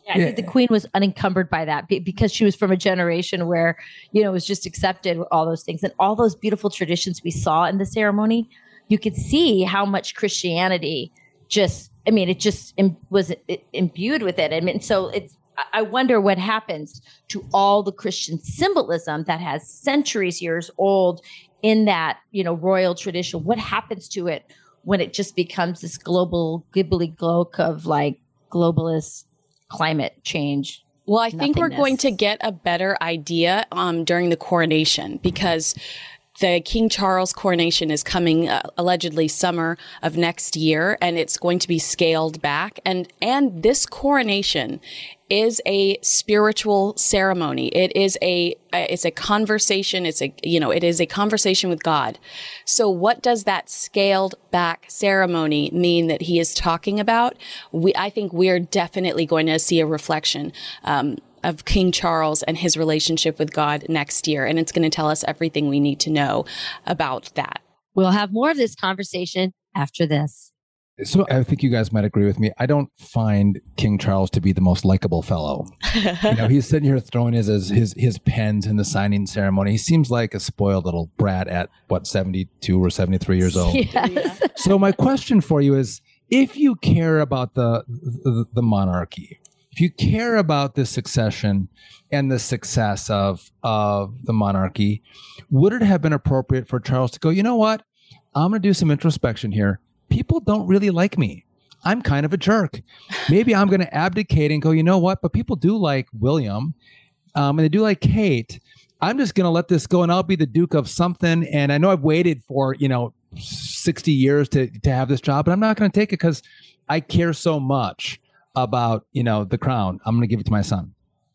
I think the queen was unencumbered by that because she was from a generation where, you know, it was just accepted, all those things. And all those beautiful traditions we saw in the ceremony, you could see how much Christianity just, I mean, it just im- was imbued with it. I mean, so it's, I wonder what happens to all the Christian symbolism that has centuries years old in that, you know, royal tradition. What happens to it when it just becomes this global gibbly-gloak of like globalist climate change?
Well, I think we're going to get a better idea um, during the coronation, because the King Charles coronation is coming uh, allegedly summer of next year, and it's going to be scaled back. And and this coronation is a spiritual ceremony. It is a it's a conversation. It's a you know it is a conversation with God. So what does that scaled back ceremony mean that he is talking about? We I think we're definitely going to see a reflection Um, of King Charles and his relationship with God next year. And it's going to tell us everything we need to know about that.
We'll have more of this conversation after this.
So I think you guys might agree with me. I don't find King Charles to be the most likable fellow. You know, he's sitting here throwing his, his his pens in the signing ceremony. He seems like a spoiled little brat at, what, seventy-two or seventy-three years old.
Yes.
So my question for you is, if you care about the the, the monarchy, if you care about the succession and the success of, of the monarchy, would it have been appropriate for Charles to go, you know what? I'm going to do some introspection here. People don't really like me. I'm kind of a jerk. Maybe I'm going to abdicate and go, you know what? But people do like William, um, and they do like Kate. I'm just going to let this go, and I'll be the Duke of something. And I know I've waited for, you know, sixty years to, to have this job, but I'm not going to take it because I care so much about, you know, the crown. I'm going to give it to my son.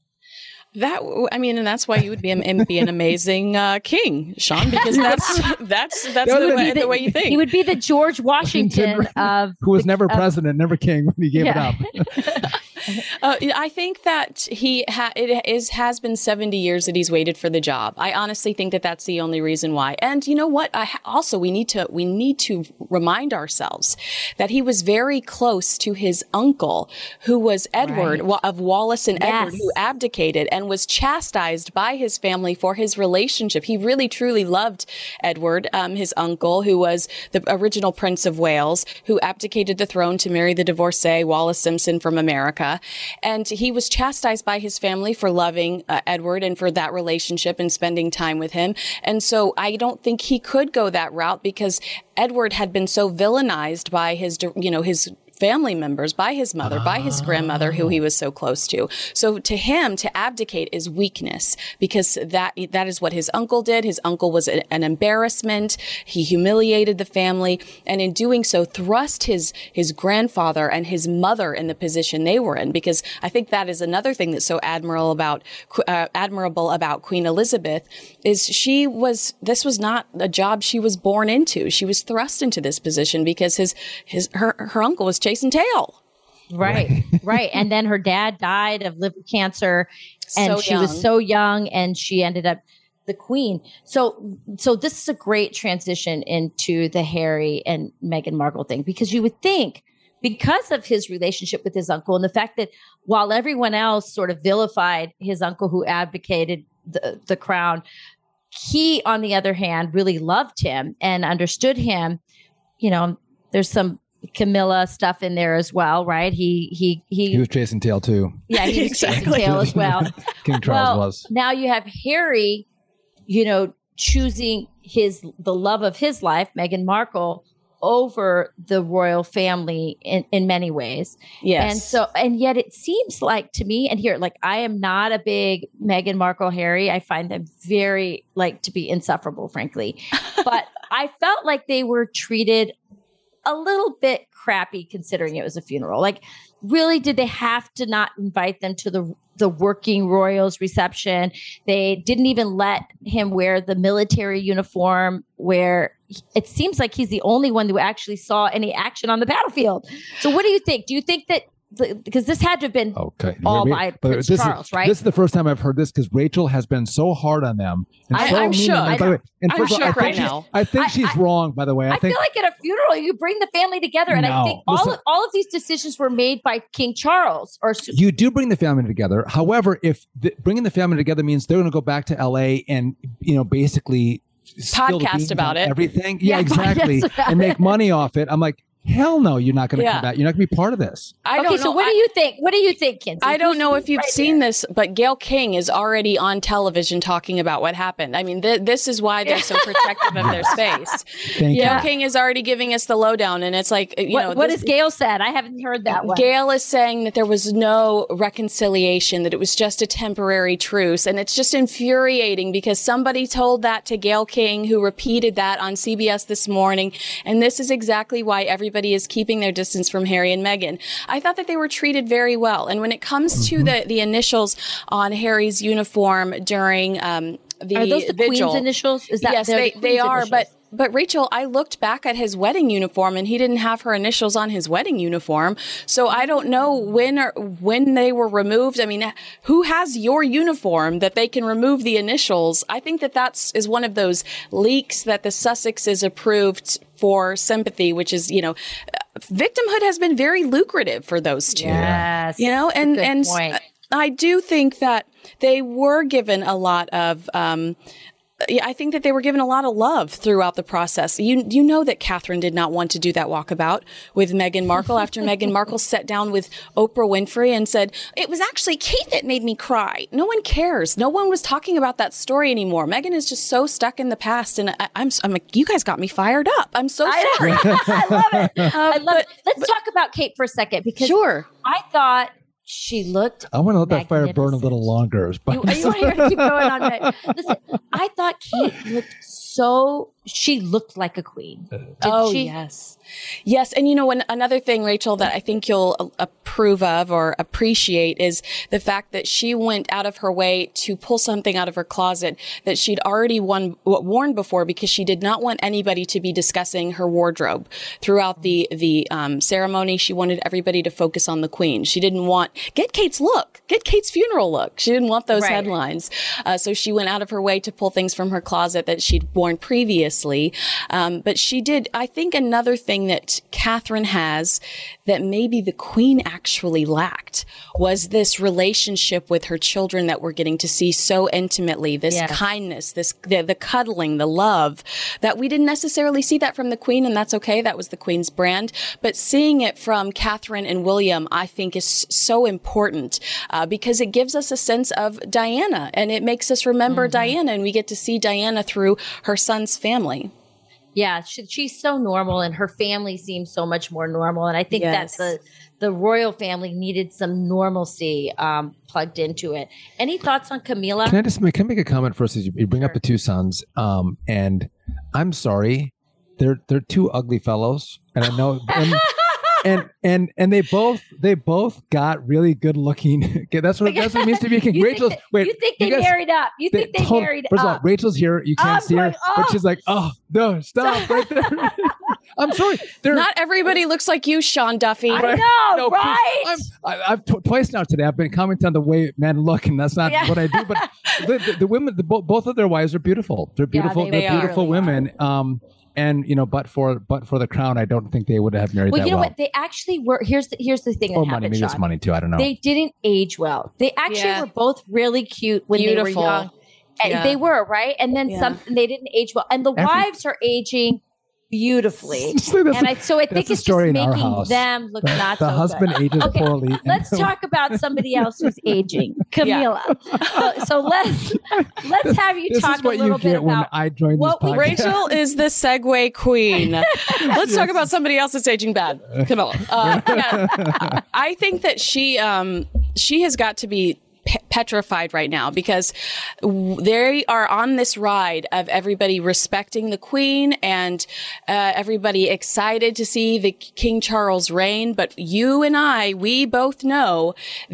That, I mean, and that's why you would be, an, be an amazing uh, king, Sean, because that's that's that's the, way, the, the way you think.
He would be the George Washington of
who was
the,
never
of,
president, never king when he gave
yeah.
it up.
Uh, I think that he ha- it is has been seventy years that he's waited for the job. I honestly think that that's the only reason why. And you know what? I ha- also we need to we need to remind ourselves that he was very close to his uncle, who was Edward
Right.
of Wallace and
Yes.
Edward, who abdicated and was chastised by his family for his relationship. He really truly loved Edward, um, his uncle, who was the original Prince of Wales, who abdicated the throne to marry the divorcee Wallace Simpson from America. And he was chastised by his family for loving uh, Edward and for that relationship and spending time with him. And so I don't think he could go that route because Edward had been so villainized by his, you know, his family members, by his mother, by his grandmother, who he was so close to. So to him, to abdicate is weakness because that that is what his uncle did. His uncle was a, an embarrassment. He humiliated the family, and in doing so, thrust his his grandfather and his mother in the position they were in. Because I think that is another thing that's so admirable about uh, admirable about Queen Elizabeth is she was this was not a job she was born into. She was thrust into this position because his his her her uncle was chasing tail.
Right, right. And then her dad died of liver cancer, and
So
she
young.
was so young, and she ended up the queen. So, so this is a great transition into the Harry and Meghan Markle thing, because you would think, because of his relationship with his uncle and the fact that while everyone else sort of vilified his uncle who advocated the, the crown, he, on the other hand, really loved him and understood him. You know, there's some Camilla stuff in there as well, right? He he he.
He was chasing tail too.
Yeah, he was
Exactly.
chasing tail as well.
King Charles
well,
was.
Now you have Harry, you know, choosing his the love of his life, Meghan Markle, over the royal family in, in many ways.
Yes.
And so, and yet it seems like to me, and here, like, I am not a big Meghan Markle, Harry. I find them very, like, to be insufferable, frankly. But I felt like they were treated a little bit crappy considering it was a funeral. Like, really, did they have to not invite them to the the working royals reception? They didn't even let him wear the military uniform, where it seems like he's the only one who actually saw any action on the battlefield. So what do you think? Do you think that because this had to have been
okay.
all
Wait,
by
but
Prince
this
Charles,
is,
right?
This is the first time I've heard this because Rachel has been so hard on them. And
I-
so
I'm
mean
shook.
on them. By the way, and
I'm
first of all, I
shook
think
right
she's-
now.
I think
I-
she's
I-
wrong, by the way. I,
I
think
feel like at a funeral, you bring the family together, and I
No,
think all
listen.
of, all of these decisions were made by King Charles. Or su-
you do bring the family together. However, if the, bringing the family together means they're going to go back to L A and, you know, basically spill the
Podcast
beans
about
on
it.
everything. Yeah,
Yeah,
exactly.
podcast about
And make
it.
money off it. I'm like, hell no, you're not going to
Yeah.
come back. You're not going to be part of this.
I
okay,
don't
so
know.
what
I-
do you think? What do you think, Kinsey?
I don't
Who's-
know if
who's
you've
right
seen
there?
this, but Gayle King is already on television talking about what happened. I mean, th- this is why they're so protective of their space.
Thank
Gayle
you.
King is already giving us the lowdown, and it's like, you
What,
know,
what
this-
has Gail said? I haven't heard that one.
Gail is saying that there was no reconciliation, that it was just a temporary truce. And it's just infuriating because somebody told that to Gayle King, who repeated that on C B S this morning. And this is exactly why everybody is keeping their distance from Harry and Meghan. I thought that they were treated very well. And when it comes to the, the initials on Harry's uniform during um, the
Are those the
vigil,
Queen's initials? Is that
yes,
they're
they,
the
they
Queen's
are.
initials?
But But Rachel, I looked back at his wedding uniform and he didn't have her initials on his wedding uniform. So I don't know when or when they were removed. I mean, who has your uniform that they can remove the initials? I think that that's is one of those leaks that the Sussexes approved for sympathy, which is, you know, victimhood has been very lucrative for those two.
Yes.
You know, and,
Good
and
point.
I do think that they were given a lot of, um, yeah, I think that they were given a lot of love throughout the process. You you know that Catherine did not want to do that walkabout with Meghan Markle after Meghan Markle sat down with Oprah Winfrey and said, it was actually Kate that made me cry. No one cares. No one was talking about that story anymore. Meghan is just so stuck in the past. And I, I'm, I'm like, you guys got me fired up. I'm so
I,
sorry.
I love it. I love
but-
it. Let's talk about Kate for a second because
Sure.
I thought she looked.
I want to let that fire burn a
magnificent.
little longer. But
You, you want to keep going on that? Listen, I thought Kate looked so. She looked like a queen. Did
oh,
she?
yes. Yes. And you know, when, another thing, Rachel, that I think you'll uh, approve of or appreciate is the fact that she went out of her way to pull something out of her closet that she'd already won, worn before because she did not want anybody to be discussing her wardrobe throughout the, the um, ceremony. She wanted everybody to focus on the queen. She didn't want, get Kate's look, get Kate's funeral look. She didn't want those
Right.
headlines. Uh, so she went out of her way to pull things from her closet that she'd worn previously. Um, but she did, I think another thing that Catherine has that maybe the Queen actually lacked was this relationship with her children that we're getting to see so intimately, this
Yes.
kindness, this, the, the cuddling, the love that we didn't necessarily see that from the Queen. And that's okay. That was the Queen's brand. But seeing it from Catherine and William, I think is so important uh, because it gives us a sense of Diana and it makes us remember
Mm-hmm.
Diana and we get to see Diana through her son's family.
Yeah, she, she's so normal, and her family seems so much more normal. And I think
Yes.
that the the royal family needed some normalcy um, plugged into it. Any thoughts on Camilla?
Can I just make, can I make a comment first? As you, you bring up the two sons, um, and I'm sorry, they're they're two ugly fellows, and I know, and and and, and they both they both got really good looking. Okay, that's what that's what it means to be a king.
You
Rachel,
think that-
wait,
you think they
guys-
married up? You think they
told-
married
First of all,
up?
Rachel's here. You can't
I'm
see her,
going,
but
oh.
she's like, oh no, stop right there. I'm sorry. They're,
Not everybody looks like you, Sean Duffy.
I
Right.
know,
No, please.
right?
I'm, I, I've t- twice now today. I've been commenting on the way men look, and that's not
Yeah.
what I do. But the, the, the women, the, bo- both of their wives are beautiful. They're
Yeah,
beautiful.
they
they're
really
beautiful
are.
women. Um, and you know, but for but for the crown, I don't think they would have married
Well,
that
you know
well.
what? They actually were. Here's the here's the thing that
Or money,
happened,
maybe it's
Sean.
money too. I don't know.
They didn't age well. They actually
Yeah.
were both really cute when
Beautiful.
they were young. And
Yeah.
They were, right? And then
Yeah.
some they didn't age well. And the
Every-
wives are aging beautifully.
Just like that's
and
a-
I so I
that's
think
a
it's
story
just
in our
making
house.
them look
the,
not
the
so
husband
good.
ages
Okay,
poorly. and
Let's
so-
talk about somebody else who's aging, Camilla. so, so let's let's have you
This
talk
is what
a little
you
bit
get when
about
I join this
what we-
podcast.
Rachel is the segue queen. Let's talk about somebody else that's aging bad. Camilla. Uh, yeah, I think that she um, she has got to be pe- petrified right now because w- they are on this ride of everybody respecting the queen and uh, everybody excited to see the King Charles reign. But you and I, we both know that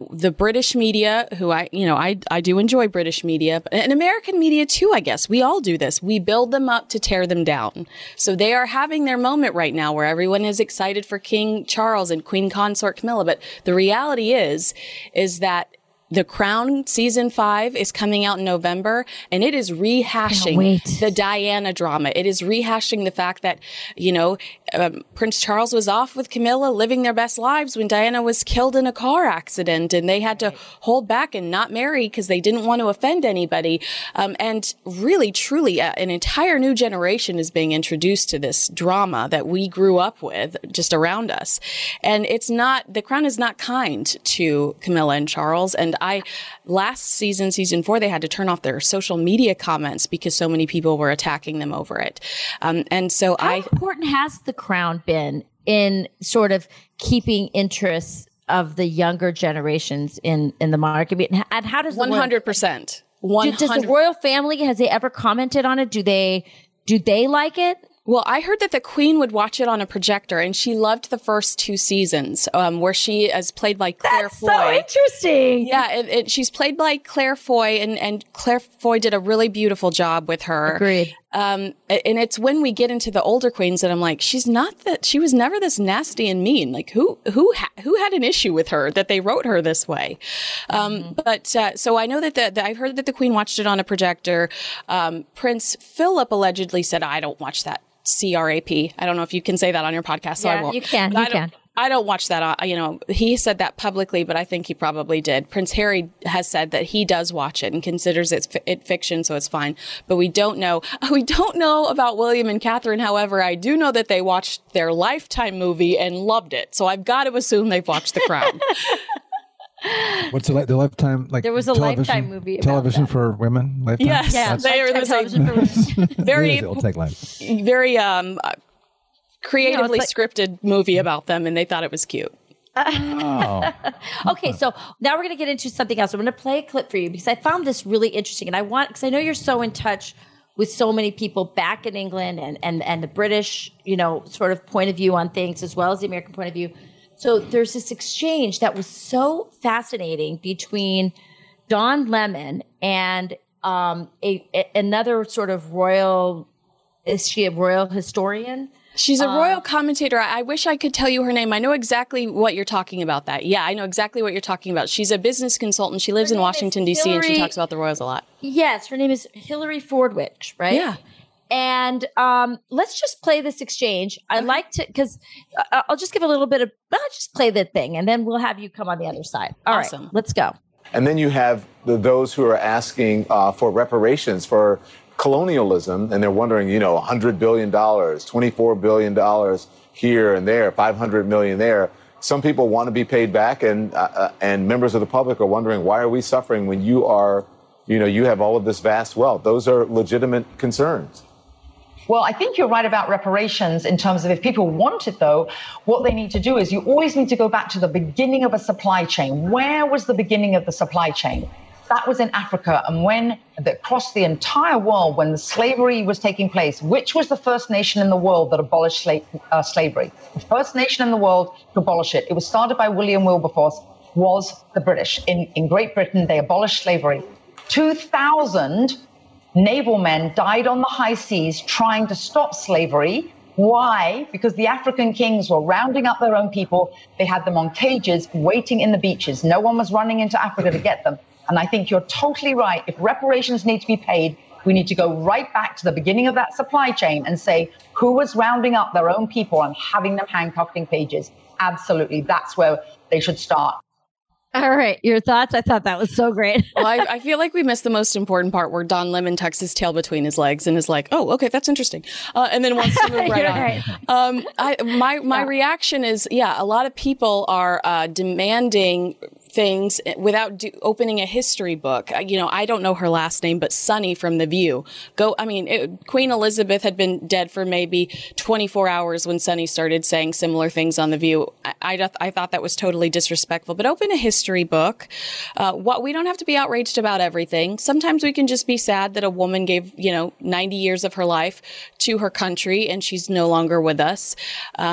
the British media, who I, you know, I, I do enjoy British media, and American media too, I guess. We all do this. We build them up to tear them down. So they are having their moment right now where everyone is excited for King Charles and Queen Consort Camilla. But the reality is, is that The Crown season five is coming out in November, and it is rehashing the Diana drama. It is rehashing the fact that, you know, um, Prince Charles was off with Camilla living their best lives when Diana was killed in a car accident, and they had to hold back and not marry because they didn't want to offend anybody. Um, and really, truly, uh, an entire new generation is being introduced to this drama that we grew up with just around us. And it's not, The Crown is not kind to Camilla and Charles. And I, last season, season four, they had to turn off their social media comments because so many people were attacking them over it. Um, and so
How
I.
How important has The Crown been in sort of keeping interests of the younger generations in, in the market? And how does the
one hundred percent. one hundred
Does the royal family, has they ever commented on it? Do they, do they like it?
Well, I heard that the Queen would watch it on a projector, and she loved the first two seasons, um, where she is played by Claire
That's
Foy.
so interesting.
Yeah, it, it, she's played by Claire Foy, and, and Claire Foy did a really beautiful job with her.
Agreed.
Um, and it's when we get into the older queens that I'm like, she's not that, she was never this nasty and mean. Like who, who, ha- who had an issue with her that they wrote her this way? Um, mm-hmm. but, uh, so I know that the, the, I've heard that the Queen watched it on a projector. Um, Prince Philip allegedly said, I don't watch that C R A P. I don't know if you can say that on your podcast, so
yeah,
I won't.
You can,
but
you
I don't,
can.
I don't watch that. Uh, you know, he said that publicly, but I think he probably did. Prince Harry has said that he does watch it and considers it, f- it fiction, so it's fine. But we don't know. We don't know about William and Catherine. However, I do know that they watched their Lifetime movie and loved it. So I've got to assume they've watched The Crown.
What's the, the Lifetime, like
there was a
television,
Lifetime movie about
television
that.
for women? Lifetime?
Yes,
yeah,
they are the
television for women.
very,
It will take life.
very um, uh, creatively
You know, like-
scripted movie about them, and they thought it was cute.
Oh.
Okay, so now we're going to get into something else. I'm going to play a clip for you because I found this really interesting, and I want, because I know you're so in touch with so many people back in England and and and the British, you know, sort of point of view on things as well as the American point of view. So there's this exchange that was so fascinating between Don Lemon and um, a, a another sort of royal. Is she a royal historian?
She's a
Um,
royal commentator. I, I wish I could tell you her name. I know exactly what you're talking about. That. Yeah, I know exactly what you're talking about. She's a business consultant. She lives
Her
in
name
Washington,
is
D C, and she
Hillary-
talks about the royals a lot.
Yes, her name is Hillary Fordwich, right?
Yeah.
And um, let's just play this exchange. I like to, because uh, I'll just give a little bit of, I'll just play the thing, and then we'll have you come on the other side. All
Awesome.
right, let's go.
And then you have the, those who are asking uh, for reparations for colonialism, and they're wondering, you know, one hundred billion dollars, twenty-four billion dollars here and there, five hundred million dollars there. Some people want to be paid back, and uh, and members of the public are wondering, why are we suffering when you are, you know, you have all of this vast wealth? Those are legitimate concerns.
Well, I think you're right about reparations in terms of if people want it, though, what they need to do is you always need to go back to the beginning of a supply chain. Where was the beginning of the supply chain? That was in Africa. And when across the entire world, when the slavery was taking place, which was the first nation in the world that abolished sla- uh, slavery? The first nation in the world to abolish it. It was started by William Wilberforce, was the British. In, in Great Britain, they abolished slavery. two thousand naval men died on the high seas trying to stop slavery. Why? Because the African kings were rounding up their own people. They had them on cages waiting in the beaches. No one was running into Africa to get them. And I think you're totally right. If reparations need to be paid, we need to go right back to the beginning of that supply chain and say, who was rounding up their own people and having them handcuffed in cages? Absolutely. That's where they should start.
All right, your thoughts? I thought that was so great.
Well, I, I feel like we missed the most important part where Don Lemon tucks his tail between his legs and is like, "Oh, okay, that's interesting," uh, and then wants to move right on.
Right.
Um, I, my my yeah. reaction is, yeah, a lot of people are uh, demanding things without do, opening a history book. You know, I don't know her last name, but Sunny from The View. Go. I mean, it, Queen Elizabeth had been dead for maybe twenty-four hours when Sunny started saying similar things on The View. I, I, I thought that was totally disrespectful. But open a history book. Uh, what we don't have to be outraged about everything. Sometimes we can just be sad that a woman gave, you know, ninety years of her life to her country and she's no longer with us. Um,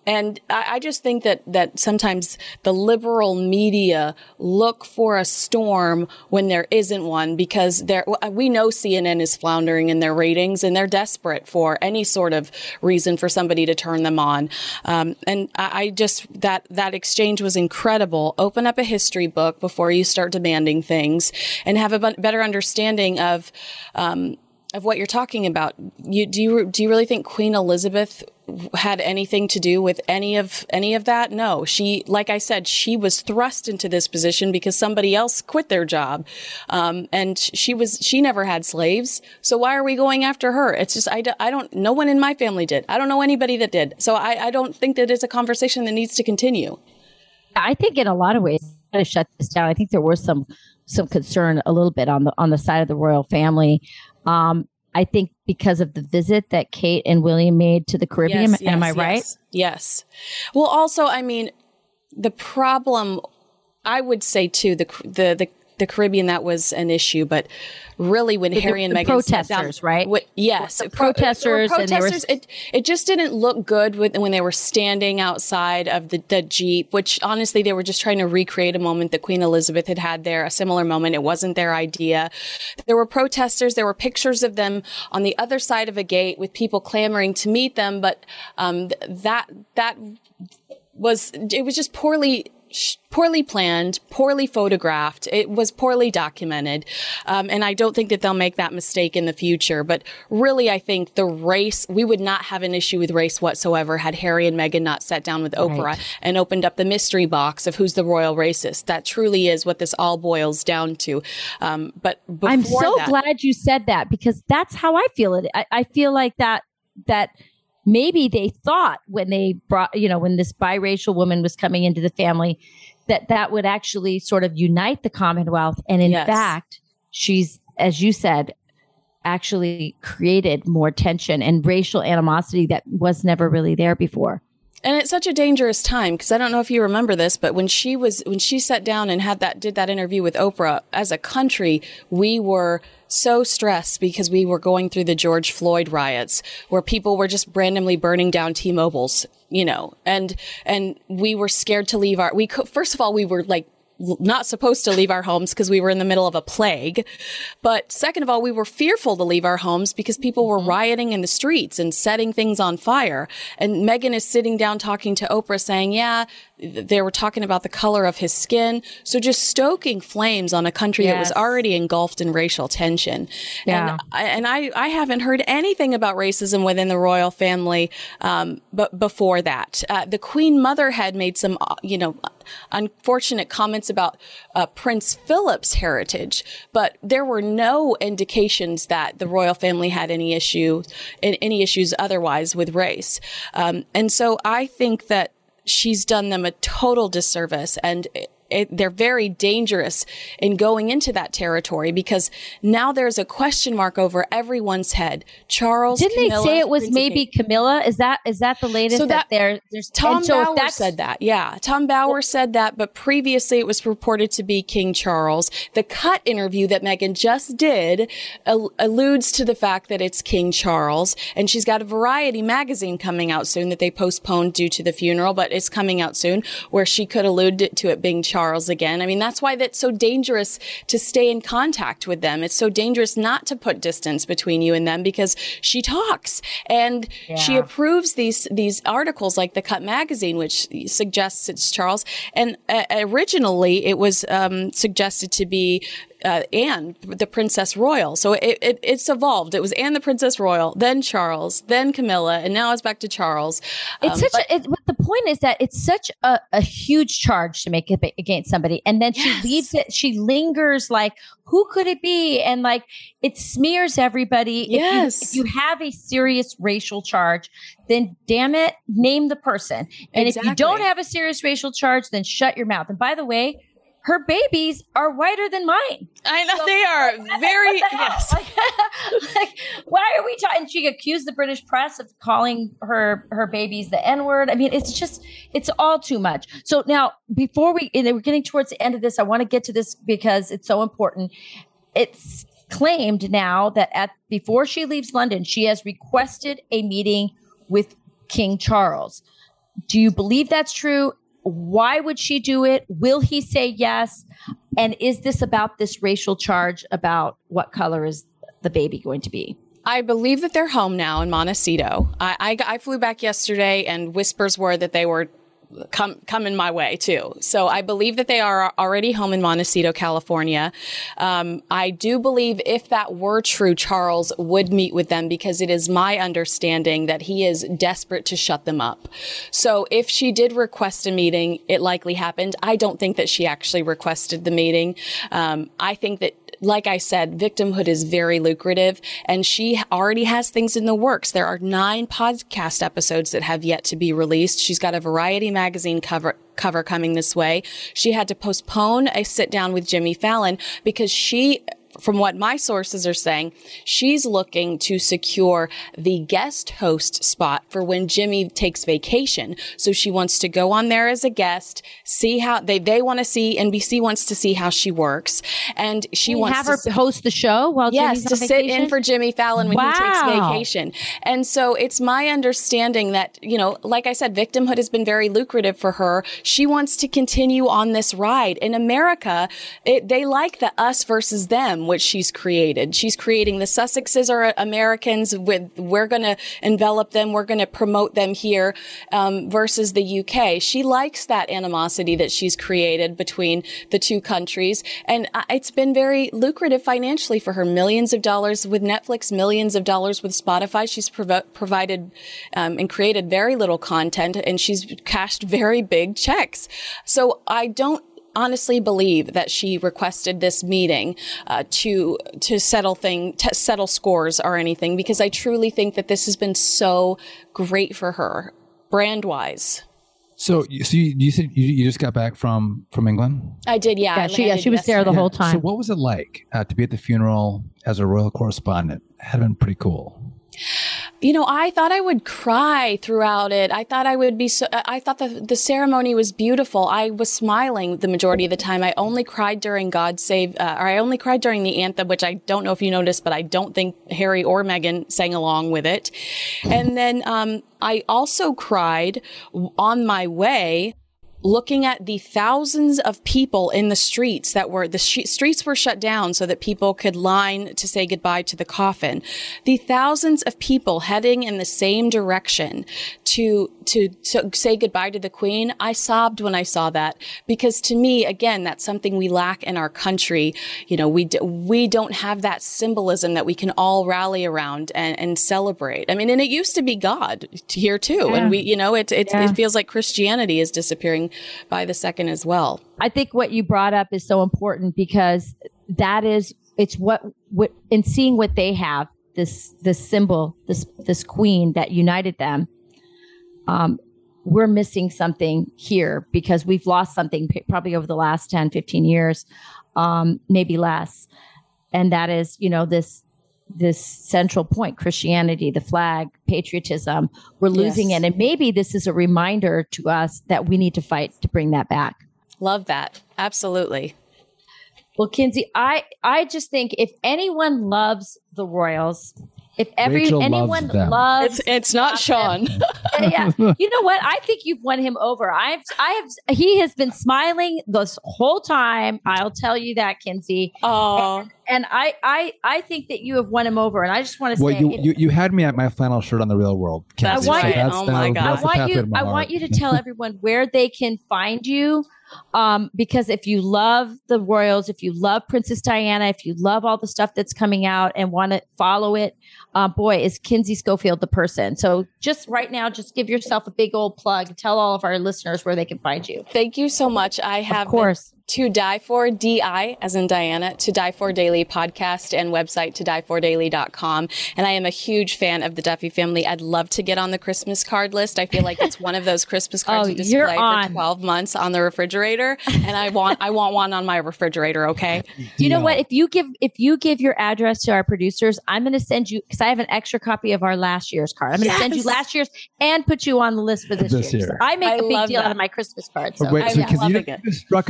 and I, I just think that, that sometimes the liberal media look for a storm when there isn't one, because there, we know C N N is floundering in their ratings, and they're desperate for any sort of reason for somebody to turn them on. Um, and I, I just, that, that exchange was incredible. Open up a history book before you start demanding things, and have a better understanding of, um, of what you're talking about. You, do you, do you really think Queen Elizabeth had anything to do with any of, any of that? No. She, like I said, she was thrust into this position because somebody else quit their job. Um, and she was, she never had slaves. So why are we going after her? It's just, I, I don't, no one in my family did. I don't know anybody that did. So I, I don't think that it's a conversation that needs to continue.
I think in a lot of ways, to shut this down, I think there was some, some concern a little bit on the, on the side of the royal family. Um, I think because of the visit that Kate and William made to the Caribbean.
Yes, yes,
am I
yes,
right?
Yes. Well, also, I mean, the problem, I would say too, the the the, the Caribbean, that was an issue, but really when
The-
Harry and
the
Meghan
protesters,
sat down,
right?
wi- yes,
The
pro-
protesters,
there were
and there was-
protesters. It it just didn't look good with, when they were standing outside of the, the Jeep, which honestly they were just trying to recreate a moment that Queen Elizabeth had had there, a similar moment. It wasn't their idea. There were protesters. There were pictures of them on the other side of a gate with people clamoring to meet them, but um, th- that that was it was just poorly. poorly planned, poorly photographed. It was poorly documented. Um, and I don't think that they'll make that mistake in the future. But really, I think the race, we would not have an issue with race whatsoever had Harry and Meghan not sat down with Oprah
Right.
and opened up the mystery box of who's the royal racist. That truly is what this all boils down to. Um, but before
I'm so
that,
glad you said that, because that's how I feel it. I, I feel like that, that maybe they thought when they brought, you know, when this biracial woman was coming into the family, that that would actually sort of unite the Commonwealth. And in
Yes.
fact, she's, as you said, actually created more tension and racial animosity that was never really there before.
And it's such a dangerous time, because I don't know if you remember this, but when she was, when she sat down and had that, did that interview with Oprah, as a country, we were so stressed because we were going through the George Floyd riots where people were just randomly burning down T-Mobiles, you know, and, and we were scared to leave our, we could, first of all, we were like, not supposed to leave our homes because we were in the middle of a plague. But second of all, we were fearful to leave our homes because people were rioting in the streets and setting things on fire. And Meghan is sitting down talking to Oprah saying, yeah, they were talking about the color of his skin. So just stoking flames on a country that was
Yes.
already engulfed in racial tension.
Yeah.
And, I, and I, I haven't heard anything about racism within the royal family, um, but before that, uh, the Queen Mother had made some, uh, you know, unfortunate comments about uh, Prince Philip's heritage, but there were no indications that the royal family had any issue, any issues otherwise with race. Um, and so I think that she's done them a total disservice, and it, it, they're very dangerous in going into that territory, because now there's a question mark over everyone's head. Charles,
Didn't
Camilla,
they say it was
Prince of
maybe
Kate.
Camilla? Is that is that the latest
So
that,
that-
there? There's
Tom
and so if
Bauer
that's-
said that. Yeah. Tom Bauer said that, but previously it was reported to be King Charles. The Cut interview that Meghan just did al- alludes to the fact that it's King Charles, and she's got a Variety magazine coming out soon that they postponed due to the funeral, but it's coming out soon, where she could allude to it being Charles again. I mean, that's why that's so dangerous to stay in contact with them. It's so dangerous not to put distance between you and them, because she talks and she
Yeah.
approves these, these articles like the Cut magazine, which suggests it's Charles. And uh, originally it was, um, suggested to be Uh, Anne, the Princess Royal. So it, it, it's evolved. It was Anne, the Princess Royal, then Charles, then Camilla, and now it's back to Charles.
It's
Um,
such
but-
a, it, but the point is that it's such a, a huge charge to make it against somebody. And then
Yes.
she leaves it, she lingers like, who could it be? And like, it smears everybody. If you-
Yes.
If you, have a serious racial charge, then damn it, name the person. And if you don't
Exactly.
have a serious racial charge, then shut your mouth. And by the way, her babies are whiter than mine.
I know
So-
they are very,
What the hell?
yes.
Like, like, why are we talking? She accused the British press of calling her her babies the N word. I mean, it's just, it's all too much. So now, before we, and we're getting towards the end of this, I want to get to this because it's so important. It's claimed now that at before she leaves London, she has requested a meeting with King Charles. Do you believe that's true? Why would she do it? Will he say yes? And is this about this racial charge about what color is the baby going to be?
I believe that they're home now in Montecito. I, I, I flew back yesterday, and whispers were that they were come coming my way too. So I believe that they are already home in Montecito, California. Um, I do believe if that were true, Charles would meet with them, because it is my understanding that he is desperate to shut them up. So if she did request a meeting, it likely happened. I don't think that she actually requested the meeting. Um, I think that, like I said, victimhood is very lucrative, and she already has things in the works. There are nine podcast episodes that have yet to be released. She's got a Variety magazine cover cover coming this way. She had to postpone a sit down with Jimmy Fallon because she, from what my sources are saying, she's looking to secure the guest host spot for when Jimmy takes vacation. So she wants to go on there as a guest, see how they, they want to see, N B C wants to see how she works. And she
Can
wants
have
to
her
s-
host the show while
yes,
Jimmy's
to
on
sit
vacation?
in for Jimmy Fallon when
Wow.
he takes vacation. And so it's my understanding that, you know, like I said, victimhood has been very lucrative for her. She wants to continue on this ride. In America, it, they like the us versus them, which she's created. She's creating the Sussexes are Americans with, we're going to envelop them. We're going to promote them here, um, versus the U K. She likes that animosity that she's created between the two countries. And uh, it's been very lucrative financially for her. Millions of dollars with Netflix, millions of dollars with Spotify. She's prov- provided, um, and created very little content, and she's cashed very big checks. So I don't honestly believe that she requested this meeting uh, to to settle thing to settle scores or anything, because I truly think that this has been so great for her brand wise.
So, you- so you, you said you, you just got back from from England.
I did, yeah.
Yeah,
I
she, yeah,
landed
she was there the
yesterday.
whole time.
So, what was it like uh, to be at the funeral as a royal correspondent? Had been pretty cool.
You know, I thought I would cry throughout it. I thought I would be so, I thought the, the ceremony was beautiful. I was smiling the majority of the time. I only cried during God Save, uh, or I only cried during the anthem, which I don't know if you noticed, but I don't think Harry or Meghan sang along with it. And then, um, I also cried on my way, looking at the thousands of people in the streets that were, the sh- streets were shut down so that people could line to say goodbye to the coffin. The thousands of people heading in the same direction to, to, to say goodbye to the Queen. I sobbed when I saw that, because to me, again, that's something we lack in our country. You know, we, d- we don't have that symbolism that we can all rally around and, and celebrate. I mean, and it used to be God here too.
Yeah.
And we, you know, it, it,
Yeah.
it feels like Christianity is disappearing by the second as well.
I think what you brought up is so important, because that is, it's what, what in seeing what they have, this, this symbol, this, this queen that united them. Um, we're missing something here because we've lost something p- probably over the last ten, fifteen years, um, maybe less. And that is, you know, this, this central point, Christianity, the flag, patriotism, we're losing
Yes.
it. And maybe this is a reminder to us that we need to fight to bring that back.
Love that. Absolutely.
Well, Kinsey, I, I just think if anyone loves the Royals, if every
Rachel loves
anyone
them.
loves,
It's, it's not Sean.
yeah, you know what? I think you've won him over. I've, I have. He has been smiling this whole time. I'll tell you that, Kinsey.
Oh,
And, and I, I, I think that you have won him over. And I just want to
Well,
say,
you,
if-
you you had me at my flannel shirt on the Real World.
That's
Kenzie,
right.
that's-
Oh
that
my
was-
God.
that's
I
the
want
pathway
you.
to my
I
heart.
want you to tell everyone where they can find you, um, because if you love the Royals, if you love Princess Diana, if you love all the stuff that's coming out and want to follow it, uh, boy, is Kinsey Schofield the person. So just right now, just give yourself a big old plug. Tell all of our listeners where they can find you.
thank you so much. I have
Of course.
the To Die For, D I as in Diana, To Die For Daily podcast and website to die for daily dot com. And I am a huge fan of the Duffy family. I'd love to get on the Christmas card list. I feel like it's one of those Christmas cards
Oh,
you
you're
display
on.
for twelve months on the refrigerator. And I want, I want one on my refrigerator. Okay.
You know
Deal.
what? If you give if you give your address to our producers, I'm going to send you, because I have an extra copy of our last year's card. I'm going to send you
Yes.
last year's and put you on the list for this,
This
year.
year.
So I make
I
a big
love
deal
that.
out of my Christmas card. So
Oh, wait,
I'm
so because you
loving it.
just struck another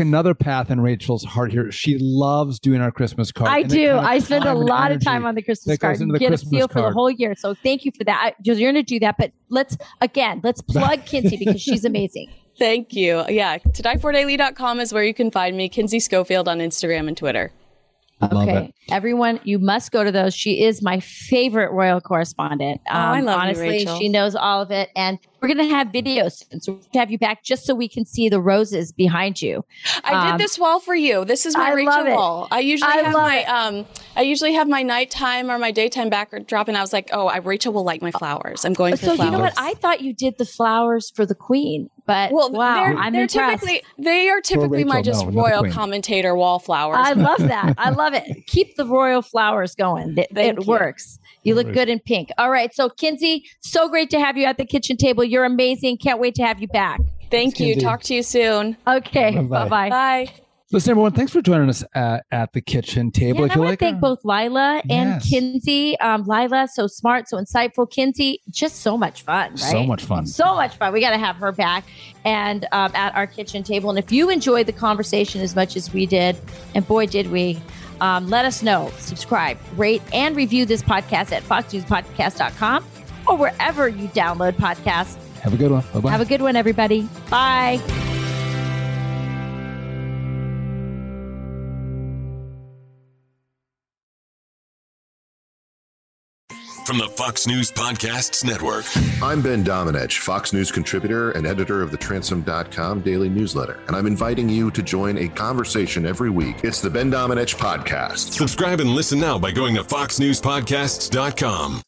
path in Rachel's heart here. She loves doing our Christmas card.
I
And the
do.
kind of
I spend a
time and
lot of
energy
time on the Christmas
that goes
card.
into the
Get
Christmas
a feel for the
card.
whole year. So thank you for that. I, you're going to do that, but let's again, let's plug Kinsey because she's amazing.
Thank you. Yeah. to die for daily dot com is where you can find me. Kinsey Schofield on Instagram and Twitter.
Love
Okay,
it.
everyone, you must go to those. She is my favorite royal correspondent. Um,
Oh, I love you,
honestly,
Rachel.
she knows all of it, and we're going to have videos, and so we can have you back just so we can see the roses behind you.
I
Um,
did this wall for you. This is my
I
Rachel
love it.
wall. I usually
I
have
love
my
it.
um I usually have my nighttime or my daytime backdrop, and I was like, oh, I, Rachel will like my flowers. I'm going for
So
flowers.
you know what? I thought you did the flowers for the queen, but
well,
wow,
they're,
I'm
they're
impressed.
typically they are typically my
Rachel,
just
no, not the
royal
queen.
commentator wall flowers.
I love that. I love it. Keep the royal flowers going. It,
Thank
it
you.
works. You look good in pink. All right. So, Kinsey, so great to have you at the kitchen table. You're amazing. Can't wait to have you back.
Thank you.
Kinsey.
Talk to you soon.
Okay.
Bye-bye.
Bye bye.
Bye.
Listen, everyone, thanks for joining us at, at the kitchen table.
Yeah,
if
and I
you
want
like
to thank
our-
both Lila and
Yes.
Kinsey. Um, Lila, so smart, so insightful. Kinsey, just so much fun, right?
So much fun.
So much fun. We got to have her back and um, at our kitchen table. And if you enjoyed the conversation as much as we did, and boy, did we, um, let us know. Subscribe, rate, and review this podcast at fox news podcast dot com or wherever you download podcasts.
Have a good one. Bye-bye.
Have a good one, everybody. Bye.
From the Fox News Podcasts Network.
I'm Ben Domenech, Fox News contributor and editor of the Transom dot com daily newsletter, and I'm inviting you to join a conversation every week. It's the Ben Domenech Podcast.
Subscribe and listen now by going to fox news podcasts dot com.